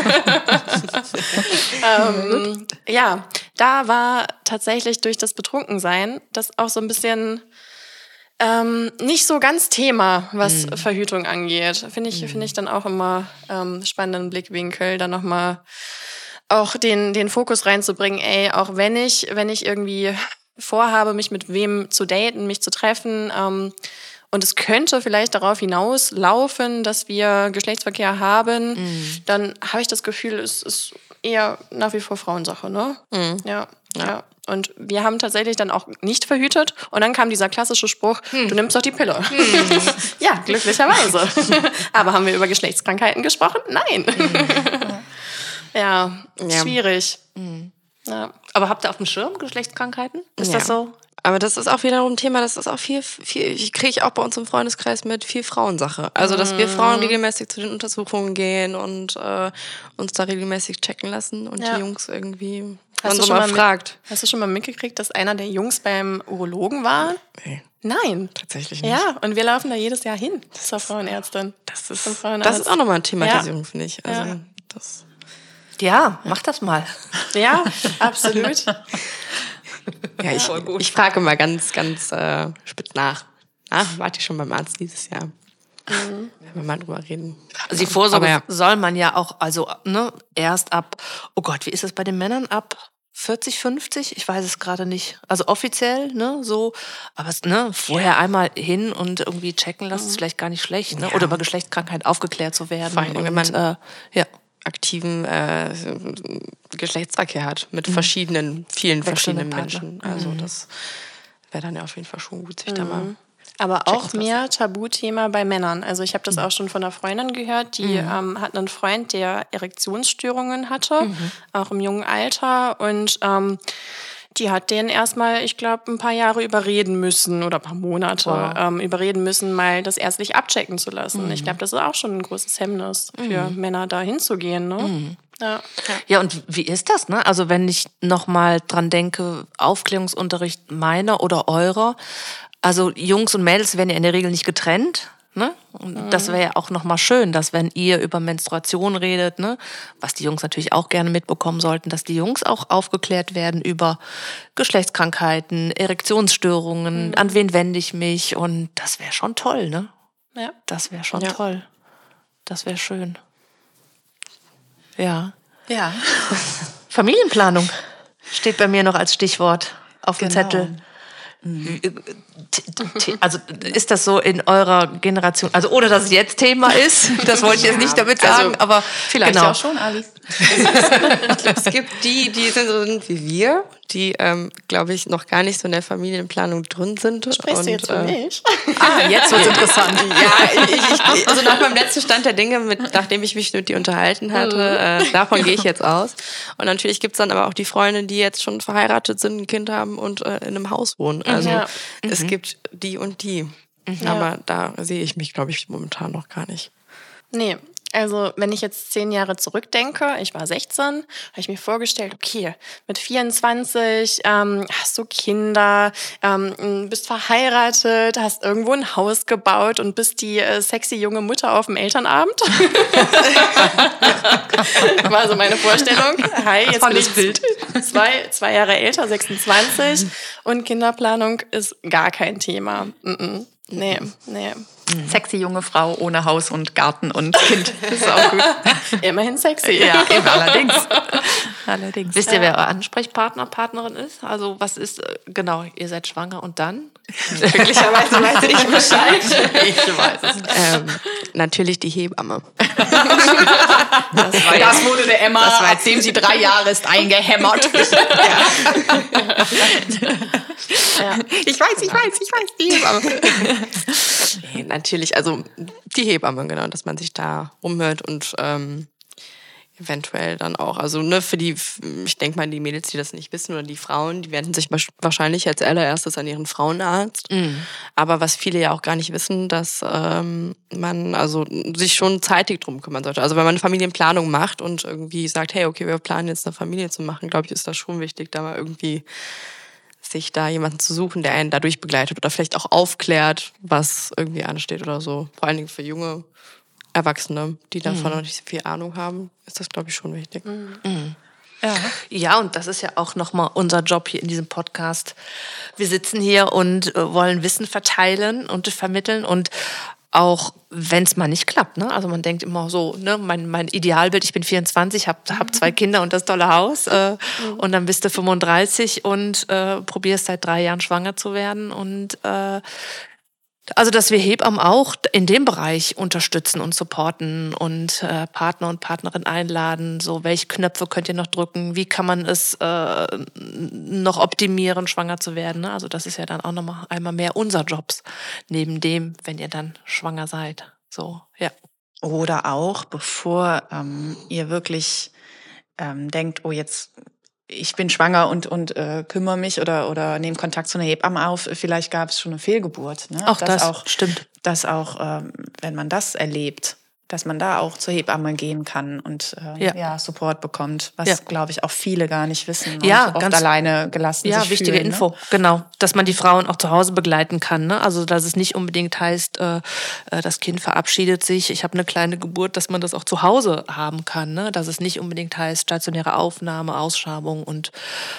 Da war tatsächlich durch das Betrunkensein das auch so ein bisschen nicht so ganz Thema, was Verhütung angeht. Finde ich dann auch immer spannenden Blickwinkel, dann nochmal auch den Fokus reinzubringen, auch wenn ich irgendwie vorhabe, mich mit wem zu daten, mich zu treffen, und es könnte vielleicht darauf hinauslaufen, dass wir Geschlechtsverkehr haben, dann habe ich das Gefühl, es ist eher nach wie vor Frauensache, ne? Ja. Und wir haben tatsächlich dann auch nicht verhütet. Und dann kam dieser klassische Spruch, du nimmst doch die Pille. Ja, glücklicherweise. Aber haben wir über Geschlechtskrankheiten gesprochen? Nein. Ja, schwierig. Ja. Aber habt ihr auf dem Schirm Geschlechtskrankheiten? Ist das so? Aber das ist auch wiederum ein Thema, das ist auch viel kriege ich auch bei uns im Freundeskreis mit, viel Frauensache. Also, dass wir Frauen regelmäßig zu den Untersuchungen gehen und uns da regelmäßig checken lassen und die Jungs irgendwie Hast du so mal fragt. Hast du schon mal mitgekriegt, dass einer der Jungs beim Urologen war? Nee. Nein. Tatsächlich nicht. Ja, und wir laufen da jedes Jahr hin zur Frauenärztin. Das ist auch nochmal ein Thematisierung, finde ich. Also, das... Ja, mach das mal. Ja, absolut. Ja, ich frage immer ganz, ganz spitz nach. Wart ihr schon beim Arzt dieses Jahr? Wenn wir mal drüber reden. Also die Vorsorge soll man ja auch, erst ab, oh Gott, wie ist es bei den Männern? Ab 40, 50? Ich weiß es gerade nicht. Also offiziell, so. Aber vorher einmal hin und irgendwie checken lassen, ist vielleicht gar nicht schlecht, Oder über Geschlechtskrankheit aufgeklärt zu werden. Vor allem, wenn man aktiven Geschlechtsverkehr hat mit vielen verschiedenen Menschen. Also das wäre dann ja auf jeden Fall schon gut, sich da mal... Aber auch mehr Tabuthema bei Männern. Also ich habe das auch schon von einer Freundin gehört, die hat einen Freund, der Erektionsstörungen hatte, auch im jungen Alter. Und die hat den erstmal, ich glaube, ein paar Jahre überreden müssen oder ein paar Monate überreden müssen, mal das ärztlich abchecken zu lassen. Ich glaube, das ist auch schon ein großes Hemmnis für Männer, da hinzugehen. Ne? Ja, und wie ist das? Also wenn ich nochmal dran denke, Aufklärungsunterricht meiner oder eurer, also Jungs und Mädels werden ja in der Regel nicht getrennt. Und das wäre ja auch nochmal schön, dass wenn ihr über Menstruation redet, was die Jungs natürlich auch gerne mitbekommen sollten, dass die Jungs auch aufgeklärt werden über Geschlechtskrankheiten, Erektionsstörungen, an wen wende ich mich, und das wäre schon toll, Ja. Das wäre schon toll. Das wäre schön. Ja. Familienplanung steht bei mir noch als Stichwort auf dem Zettel. Also ist das so in eurer Generation, also ohne dass es jetzt Thema ist, das wollte ich jetzt nicht damit sagen, aber vielleicht auch schon, Ali. Ich glaube, es gibt die sind wie wir, die, glaube ich, noch gar nicht so in der Familienplanung drin sind. Sprichst du jetzt für mich? Jetzt wird's interessant. Ja, also nach meinem letzten Stand der Dinge, nachdem ich mich mit dir unterhalten hatte, davon gehe ich jetzt aus. Und natürlich gibt's dann aber auch die Freunde, die jetzt schon verheiratet sind, ein Kind haben und in einem Haus wohnen. Also es gibt die und die. Aber da sehe ich mich, glaube ich, momentan noch gar nicht. Nee. Also wenn ich jetzt 10 Jahre zurückdenke, ich war 16, habe ich mir vorgestellt, okay, mit 24 hast du Kinder, bist verheiratet, hast irgendwo ein Haus gebaut und bist die sexy junge Mutter auf dem Elternabend. War so meine Vorstellung. Hi, jetzt bin ich Bild. 2 Jahre älter, 26, und Kinderplanung ist gar kein Thema. Nee. Sexy junge Frau ohne Haus und Garten und Kind. Das ist auch gut. Immerhin sexy. Ja, eben, allerdings. Wisst ihr, wer euer Ansprechpartner, Partnerin ist? Also was ist, genau, ihr seid schwanger und dann? Glücklicherweise weiß ich Bescheid. Ich weiß es. Natürlich die Hebamme. Das wurde der Emma, nachdem sie 3 Jahre ist, eingehämmert. Ich weiß, die Hebamme. Nee, natürlich, also die Hebamme, genau, dass man sich da umhört und eventuell dann auch, also für die, ich denke mal, die Mädels, die das nicht wissen, oder die Frauen, die wenden sich wahrscheinlich als allererstes an ihren Frauenarzt. Aber was viele ja auch gar nicht wissen, dass man also sich schon zeitig drum kümmern sollte. Also wenn man eine Familienplanung macht und irgendwie sagt, hey, okay, wir planen jetzt eine Familie zu machen, glaube ich, ist das schon wichtig, da mal irgendwie sich da jemanden zu suchen, der einen dadurch begleitet oder vielleicht auch aufklärt, was irgendwie ansteht oder so. Vor allen Dingen für junge Erwachsene, die davon noch nicht so viel Ahnung haben, ist das, glaube ich, schon wichtig. Ja, und das ist ja auch nochmal unser Job hier in diesem Podcast. Wir sitzen hier und wollen Wissen verteilen und vermitteln, und auch wenn es mal nicht klappt, Also man denkt immer so, mein Idealbild, ich bin 24, hab 2 Kinder und das tolle Haus, und dann bist du 35 und probierst seit 3 Jahren schwanger zu werden, und Also, dass wir Hebammen auch in dem Bereich unterstützen und supporten und Partner und Partnerin einladen. So, welche Knöpfe könnt ihr noch drücken? Wie kann man es noch optimieren, schwanger zu werden? Ne? Also, das ist ja dann auch nochmal einmal mehr unser Jobs, neben dem, wenn ihr dann schwanger seid. So, ja. Oder auch, bevor ihr wirklich denkt, oh, jetzt ich bin schwanger und kümmere mich oder nehme Kontakt zu einer Hebamme auf, vielleicht gab es schon eine Fehlgeburt. Ne? Auch das stimmt. Dass auch, wenn man das erlebt, dass man da auch zur Hebamme gehen kann und Support bekommt, was, glaube ich, auch viele gar nicht wissen und oft ganz alleine gelassen sich wichtige fühlen, Info, genau. Dass man die Frauen auch zu Hause begleiten kann. Ne? Also, dass es nicht unbedingt heißt, das Kind verabschiedet sich, ich habe eine kleine Geburt, dass man das auch zu Hause haben kann. Ne? Dass es nicht unbedingt heißt, stationäre Aufnahme, Ausschabung und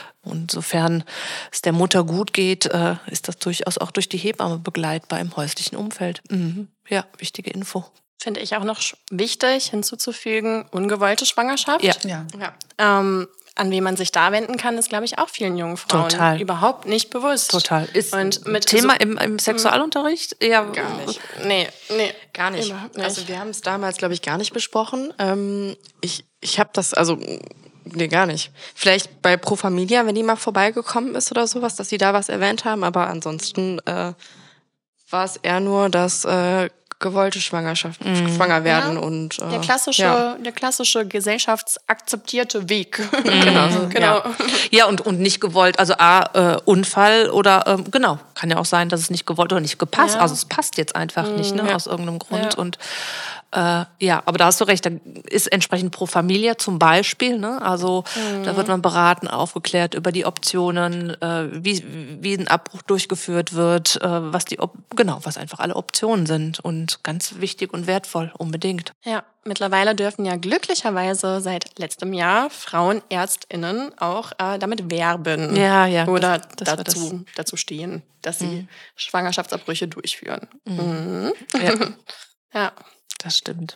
sofern es der Mutter gut geht, ist das durchaus auch durch die Hebamme begleitbar im häuslichen Umfeld. Mhm. Ja, wichtige Info. Finde ich auch noch wichtig hinzuzufügen, ungewollte Schwangerschaft. Ja. An wen man sich da wenden kann, ist, glaube ich, auch vielen jungen Frauen überhaupt nicht bewusst. Total. Ist und mit Thema im Sexualunterricht? Ja, gar nicht. Nee, gar nicht. Nicht. Also wir haben es damals, glaube ich, gar nicht besprochen. Ich habe das, also nee, gar nicht. Vielleicht bei Pro Familia, wenn die mal vorbeigekommen ist oder sowas, dass sie da was erwähnt haben, aber ansonsten war es eher nur, dass gewollte Schwangerschaften, schwanger werden und der klassische gesellschaftsakzeptierte Weg. Genau. Ja, und nicht gewollt, also Unfall oder genau, kann ja auch sein, dass es nicht gewollt oder nicht gepasst, also es passt jetzt einfach nicht, ne, aus irgendeinem Grund und aber da hast du recht, da ist entsprechend Pro Familia zum Beispiel, ne? Also da wird man beraten, aufgeklärt über die Optionen, wie ein Abbruch durchgeführt wird, was einfach alle Optionen sind und ganz wichtig und wertvoll, unbedingt. Ja, mittlerweile dürfen ja glücklicherweise seit letztem Jahr FrauenärztInnen auch damit werben. Ja. Oder dazu stehen, dass sie Schwangerschaftsabbrüche durchführen. Mhm. Ja. Das stimmt.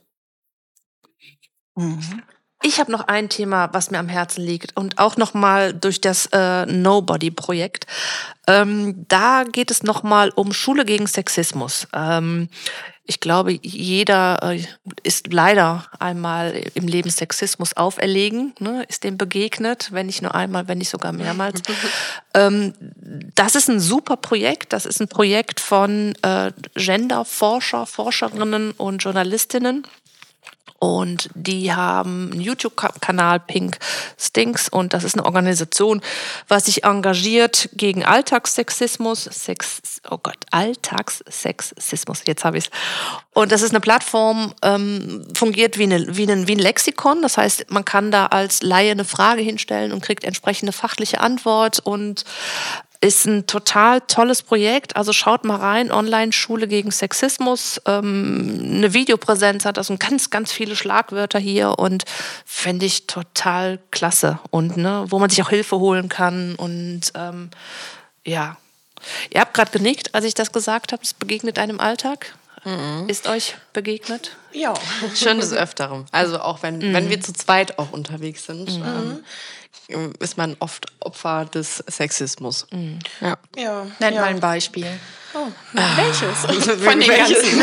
Ich habe noch ein Thema, was mir am Herzen liegt und auch nochmal durch das Nobody-Projekt. Da geht es nochmal um Schule gegen Sexismus. Ich glaube, jeder ist leider einmal im Leben Sexismus auferlegen, ne, ist dem begegnet, wenn nicht nur einmal, wenn nicht sogar mehrmals. Das ist ein super Projekt. Das ist ein Projekt von Genderforscher, Forscherinnen und Journalistinnen. Und die haben einen YouTube-Kanal, Pink Stinks, und das ist eine Organisation, was sich engagiert gegen Alltagssexismus, Alltagssexismus, jetzt habe ich es. Und das ist eine Plattform, fungiert wie ein Lexikon, das heißt, man kann da als Laie eine Frage hinstellen und kriegt entsprechende fachliche Antwort und ist ein total tolles Projekt, also schaut mal rein, Online-Schule gegen Sexismus, eine Videopräsenz hat, also ganz, ganz viele Schlagwörter hier und fände ich total klasse und wo man sich auch Hilfe holen kann und Ihr habt gerade genickt, als ich das gesagt habe, es begegnet einem Alltag. Ist euch begegnet? Ja. Schon des Öfteren. Also auch wenn wir zu zweit auch unterwegs sind, ist man oft Opfer des Sexismus. Ja. Nennt mal ein Beispiel. Oh, welches? Von den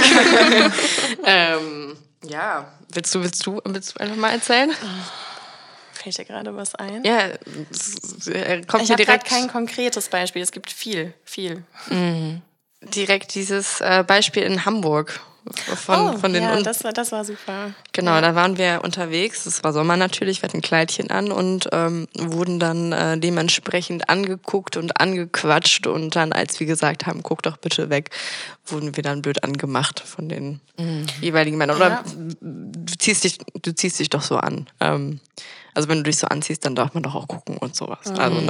ganzen. Willst du einfach mal erzählen? Fällt dir gerade was ein? Ja, kommt ich mir habe direkt kein konkretes Beispiel. Es gibt viel. Direkt dieses Beispiel in Hamburg. Das war super. Genau, da waren wir unterwegs, es war Sommer natürlich, wir hatten ein Kleidchen an und wurden dann dementsprechend angeguckt und angequatscht und dann, als wir gesagt haben, guck doch bitte weg, wurden wir dann blöd angemacht von den jeweiligen Männern. Oder du ziehst dich doch so an. Also wenn du dich so anziehst, dann darf man doch auch gucken und sowas. Also,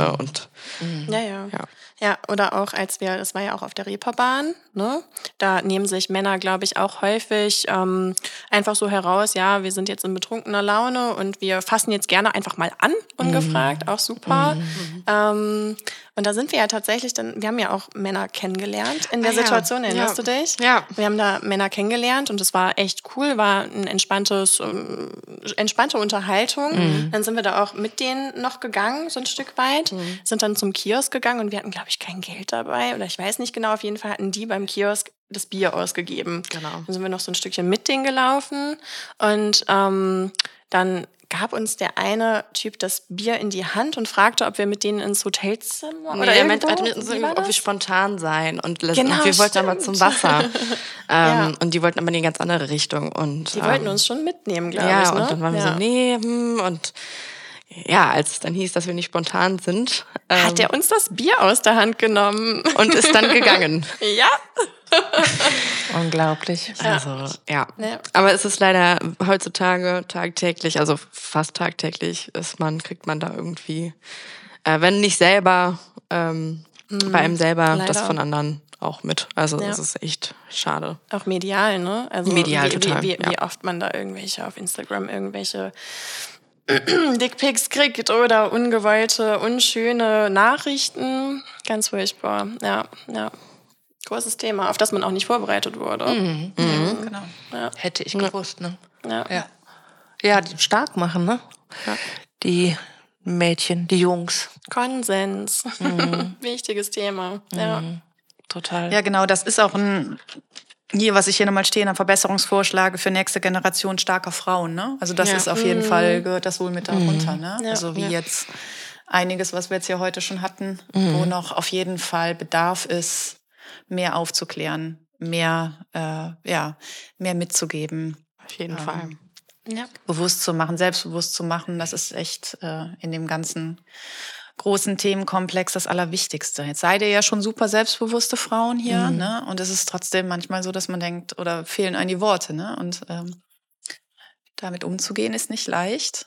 Ja, oder auch das war ja auch auf der Reeperbahn, ne? Da nehmen sich Männer, glaube ich, auch häufig einfach so heraus, ja, wir sind jetzt in betrunkener Laune und wir fassen jetzt gerne einfach mal an, ungefragt, auch super. Und da sind wir ja tatsächlich wir haben ja auch Männer kennengelernt in der Situation, erinnerst du dich? Ja. Wir haben da Männer kennengelernt und es war echt cool, war eine entspannte Unterhaltung. Dann sind wir da auch mit denen noch gegangen, so ein Stück weit, sind dann zum Kiosk gegangen und wir hatten, glaube ich, kein Geld dabei oder ich weiß nicht genau, auf jeden Fall hatten die beim Kiosk das Bier ausgegeben. Genau. Dann sind wir noch so ein Stückchen mit denen gelaufen und dann gab uns der eine Typ das Bier in die Hand und fragte, ob wir mit denen ins Hotelzimmer oder er irgendwo, meinte, ob wir spontan sein und Genau, wir wollten aber zum Wasser. Ja. Und die wollten aber in eine ganz andere Richtung. Und, Die wollten uns schon mitnehmen, glaube ja, ich. Ne? und dann waren wir so, nee, und ja, als es dann hieß, dass wir nicht spontan sind, Hat er uns das Bier aus der Hand genommen. und ist dann gegangen. Ja. Unglaublich. Also, ja. Ja. Aber es ist leider heutzutage tagtäglich, also fast tagtäglich, kriegt man da irgendwie, wenn nicht selber, bei einem selber, leider. das von anderen auch mit. Also Ja. das ist echt schade. Auch medial, ne? Also Medial, wie, total, Wie ja. oft man da auf Instagram irgendwelche Dickpics kriegt oder ungewollte, unschöne Nachrichten. Ganz furchtbar. Ja. Großes Thema, auf das man auch nicht vorbereitet wurde. Genau. Hätte ich gewusst, ne? Ja. Ja, die stark machen, ne? Ja. Die Mädchen, die Jungs. Konsens. Wichtiges Thema. Ja. Total. Ja, genau, das ist auch was ich hier nochmal stehen habe, Verbesserungsvorschläge für nächste Generation starker Frauen, ne? Also das ist auf jeden Fall, gehört das wohl mit darunter, ne? Ja. Also wie jetzt einiges, was wir jetzt hier heute schon hatten, wo noch auf jeden Fall Bedarf ist, mehr aufzuklären, mehr mitzugeben. Auf jeden Fall. Ja. Bewusst zu machen, selbstbewusst zu machen, das ist echt in dem ganzen großen Themenkomplex das Allerwichtigste. Jetzt seid ihr ja schon super selbstbewusste Frauen hier, ne? Und es ist trotzdem manchmal so, dass man denkt, oder fehlen einem die Worte, ne? Und damit umzugehen ist nicht leicht.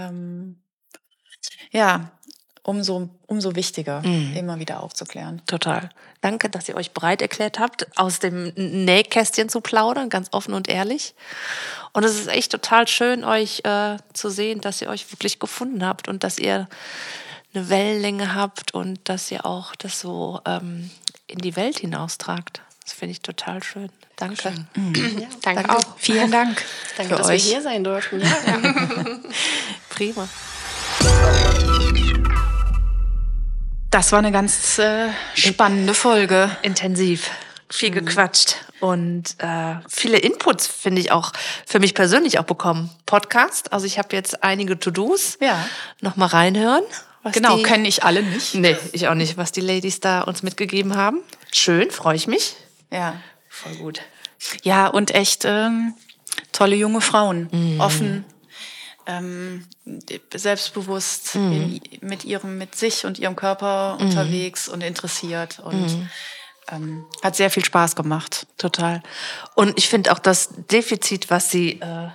Umso wichtiger, immer wieder aufzuklären. Total. Danke, dass ihr euch bereit erklärt habt, aus dem Nähkästchen zu plaudern, ganz offen und ehrlich. Und es ist echt total schön, euch zu sehen, dass ihr euch wirklich gefunden habt und dass ihr eine Wellenlänge habt und dass ihr auch das so in die Welt hinaustragt. Das finde ich total schön. Danke. Ja, Danke auch. Vielen Dank. Danke, dass euch. wir hier sein durften. Ja. Prima. Das war eine ganz spannende Folge. Intensiv. Viel gequatscht und viele Inputs, finde ich auch, für mich persönlich auch bekommen. Podcast, also ich habe jetzt einige To-Dos. Ja. Noch mal reinhören. Was Genau, die, kenne ich alle nicht. Nee, ich auch nicht, was die Ladies da uns mitgegeben haben. Schön, freue ich mich. Ja. Voll gut. Ja, und echt tolle junge Frauen. Offen, selbstbewusst, mit sich und ihrem Körper unterwegs und interessiert. Und hat sehr viel Spaß gemacht. Total. Und ich finde auch das Defizit, was sie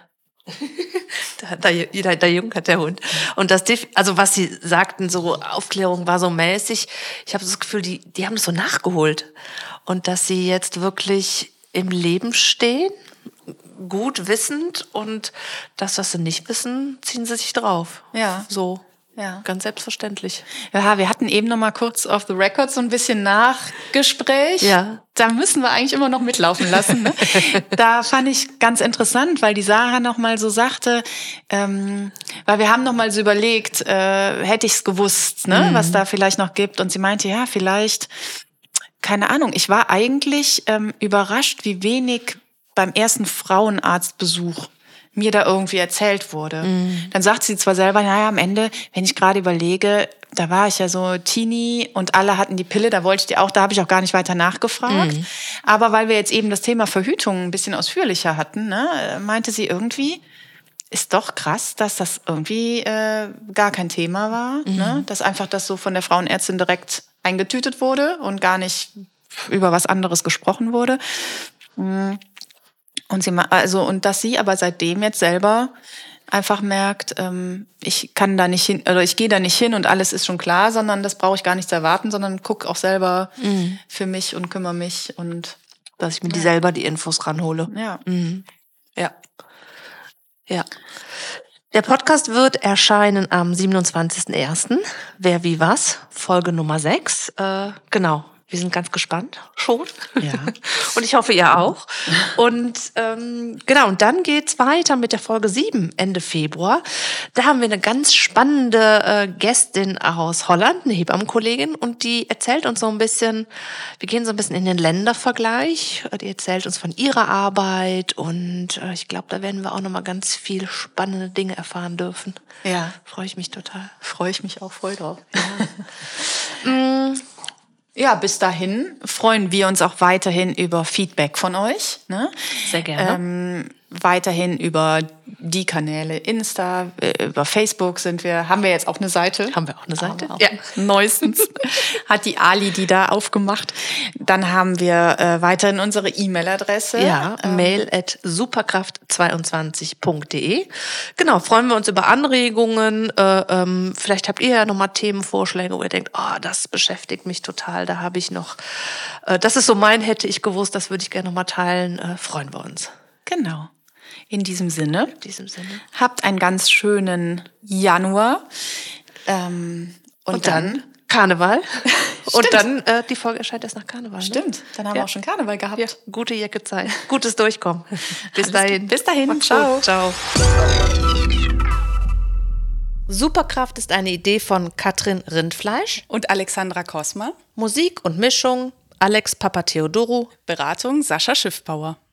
der Jung hat der Hund. Und also was sie sagten, so Aufklärung war so mäßig. Ich habe das Gefühl, die haben das so nachgeholt. Und dass sie jetzt wirklich im Leben stehen, gut wissend, und das, was sie nicht wissen, ziehen sie sich drauf. Ja. So. Ja. Ganz selbstverständlich. Ja, wir hatten eben noch mal kurz off the record so ein bisschen Nachgespräch. Ja. Da müssen wir eigentlich immer noch mitlaufen lassen. Ne? Da fand ich ganz interessant, weil die Sarah noch mal so sagte, weil wir haben noch mal so überlegt, hätte ich es gewusst, ne, was da vielleicht noch gibt. Und sie meinte, ja, vielleicht, keine Ahnung. Ich war eigentlich überrascht, wie wenig beim ersten Frauenarztbesuch mir da irgendwie erzählt wurde. Dann sagt sie zwar selber, naja, am Ende, wenn ich gerade überlege, da war ich ja so Teenie und alle hatten die Pille, da wollte ich die auch, da habe ich auch gar nicht weiter nachgefragt. Aber weil wir jetzt eben das Thema Verhütung ein bisschen ausführlicher hatten, ne, meinte sie irgendwie, ist doch krass, dass das irgendwie gar kein Thema war, ne? Dass einfach das so von der Frauenärztin direkt eingetütet wurde und gar nicht über was anderes gesprochen wurde. Und dass sie aber seitdem jetzt selber einfach merkt, ich kann da nicht hin, oder ich gehe da nicht hin und alles ist schon klar, sondern das brauche ich gar nicht zu erwarten, sondern guck auch selber für mich und kümmere mich und Dass ich mir selber die Infos ranhole. ja. Ja. Ja. Der Podcast wird erscheinen am 27.01. Wer wie was, Folge Nummer 6. Genau. Wir sind ganz gespannt, schon. Ja. Und ich hoffe, ihr auch. Und genau, und dann geht's weiter mit der Folge 7, Ende Februar. Da haben wir eine ganz spannende Gästin aus Holland, eine Hebammenkollegin, und die erzählt uns so ein bisschen, wir gehen so ein bisschen in den Ländervergleich. Die erzählt uns von ihrer Arbeit und ich glaube, da werden wir auch nochmal ganz viel spannende Dinge erfahren dürfen. Ja. Freue ich mich total. Freue ich mich auch voll drauf. Ja. Ja, bis dahin freuen wir uns auch weiterhin über Feedback von euch. Ne? Sehr gerne. Weiterhin über die Kanäle Insta, über Facebook haben wir jetzt auch eine Seite. Haben wir auch eine Seite? Ja, neuestens hat die Ali die da aufgemacht. Dann haben wir weiterhin unsere E-Mail-Adresse. Ja, mail@superkraft22.de. Genau, freuen wir uns über Anregungen. Vielleicht habt ihr ja nochmal Themenvorschläge, wo ihr denkt, das beschäftigt mich total, da habe ich noch, das ist so hätte ich gewusst, das würde ich gerne nochmal teilen. Freuen wir uns. Genau. In diesem Sinne. Habt einen ganz schönen Januar. Und dann Karneval. Und dann, die Folge erscheint erst nach Karneval. Stimmt, dann haben wir auch schon Karneval gehabt. Ja, gute Jäckezeit. Gutes Durchkommen. Bis dahin. Bis dahin. Ciao. Ciao. Superkraft ist eine Idee von Katrin Rindfleisch und Alexandra Kosma. Musik und Mischung Alex Papatheodorou. Beratung Sascha Schiffbauer.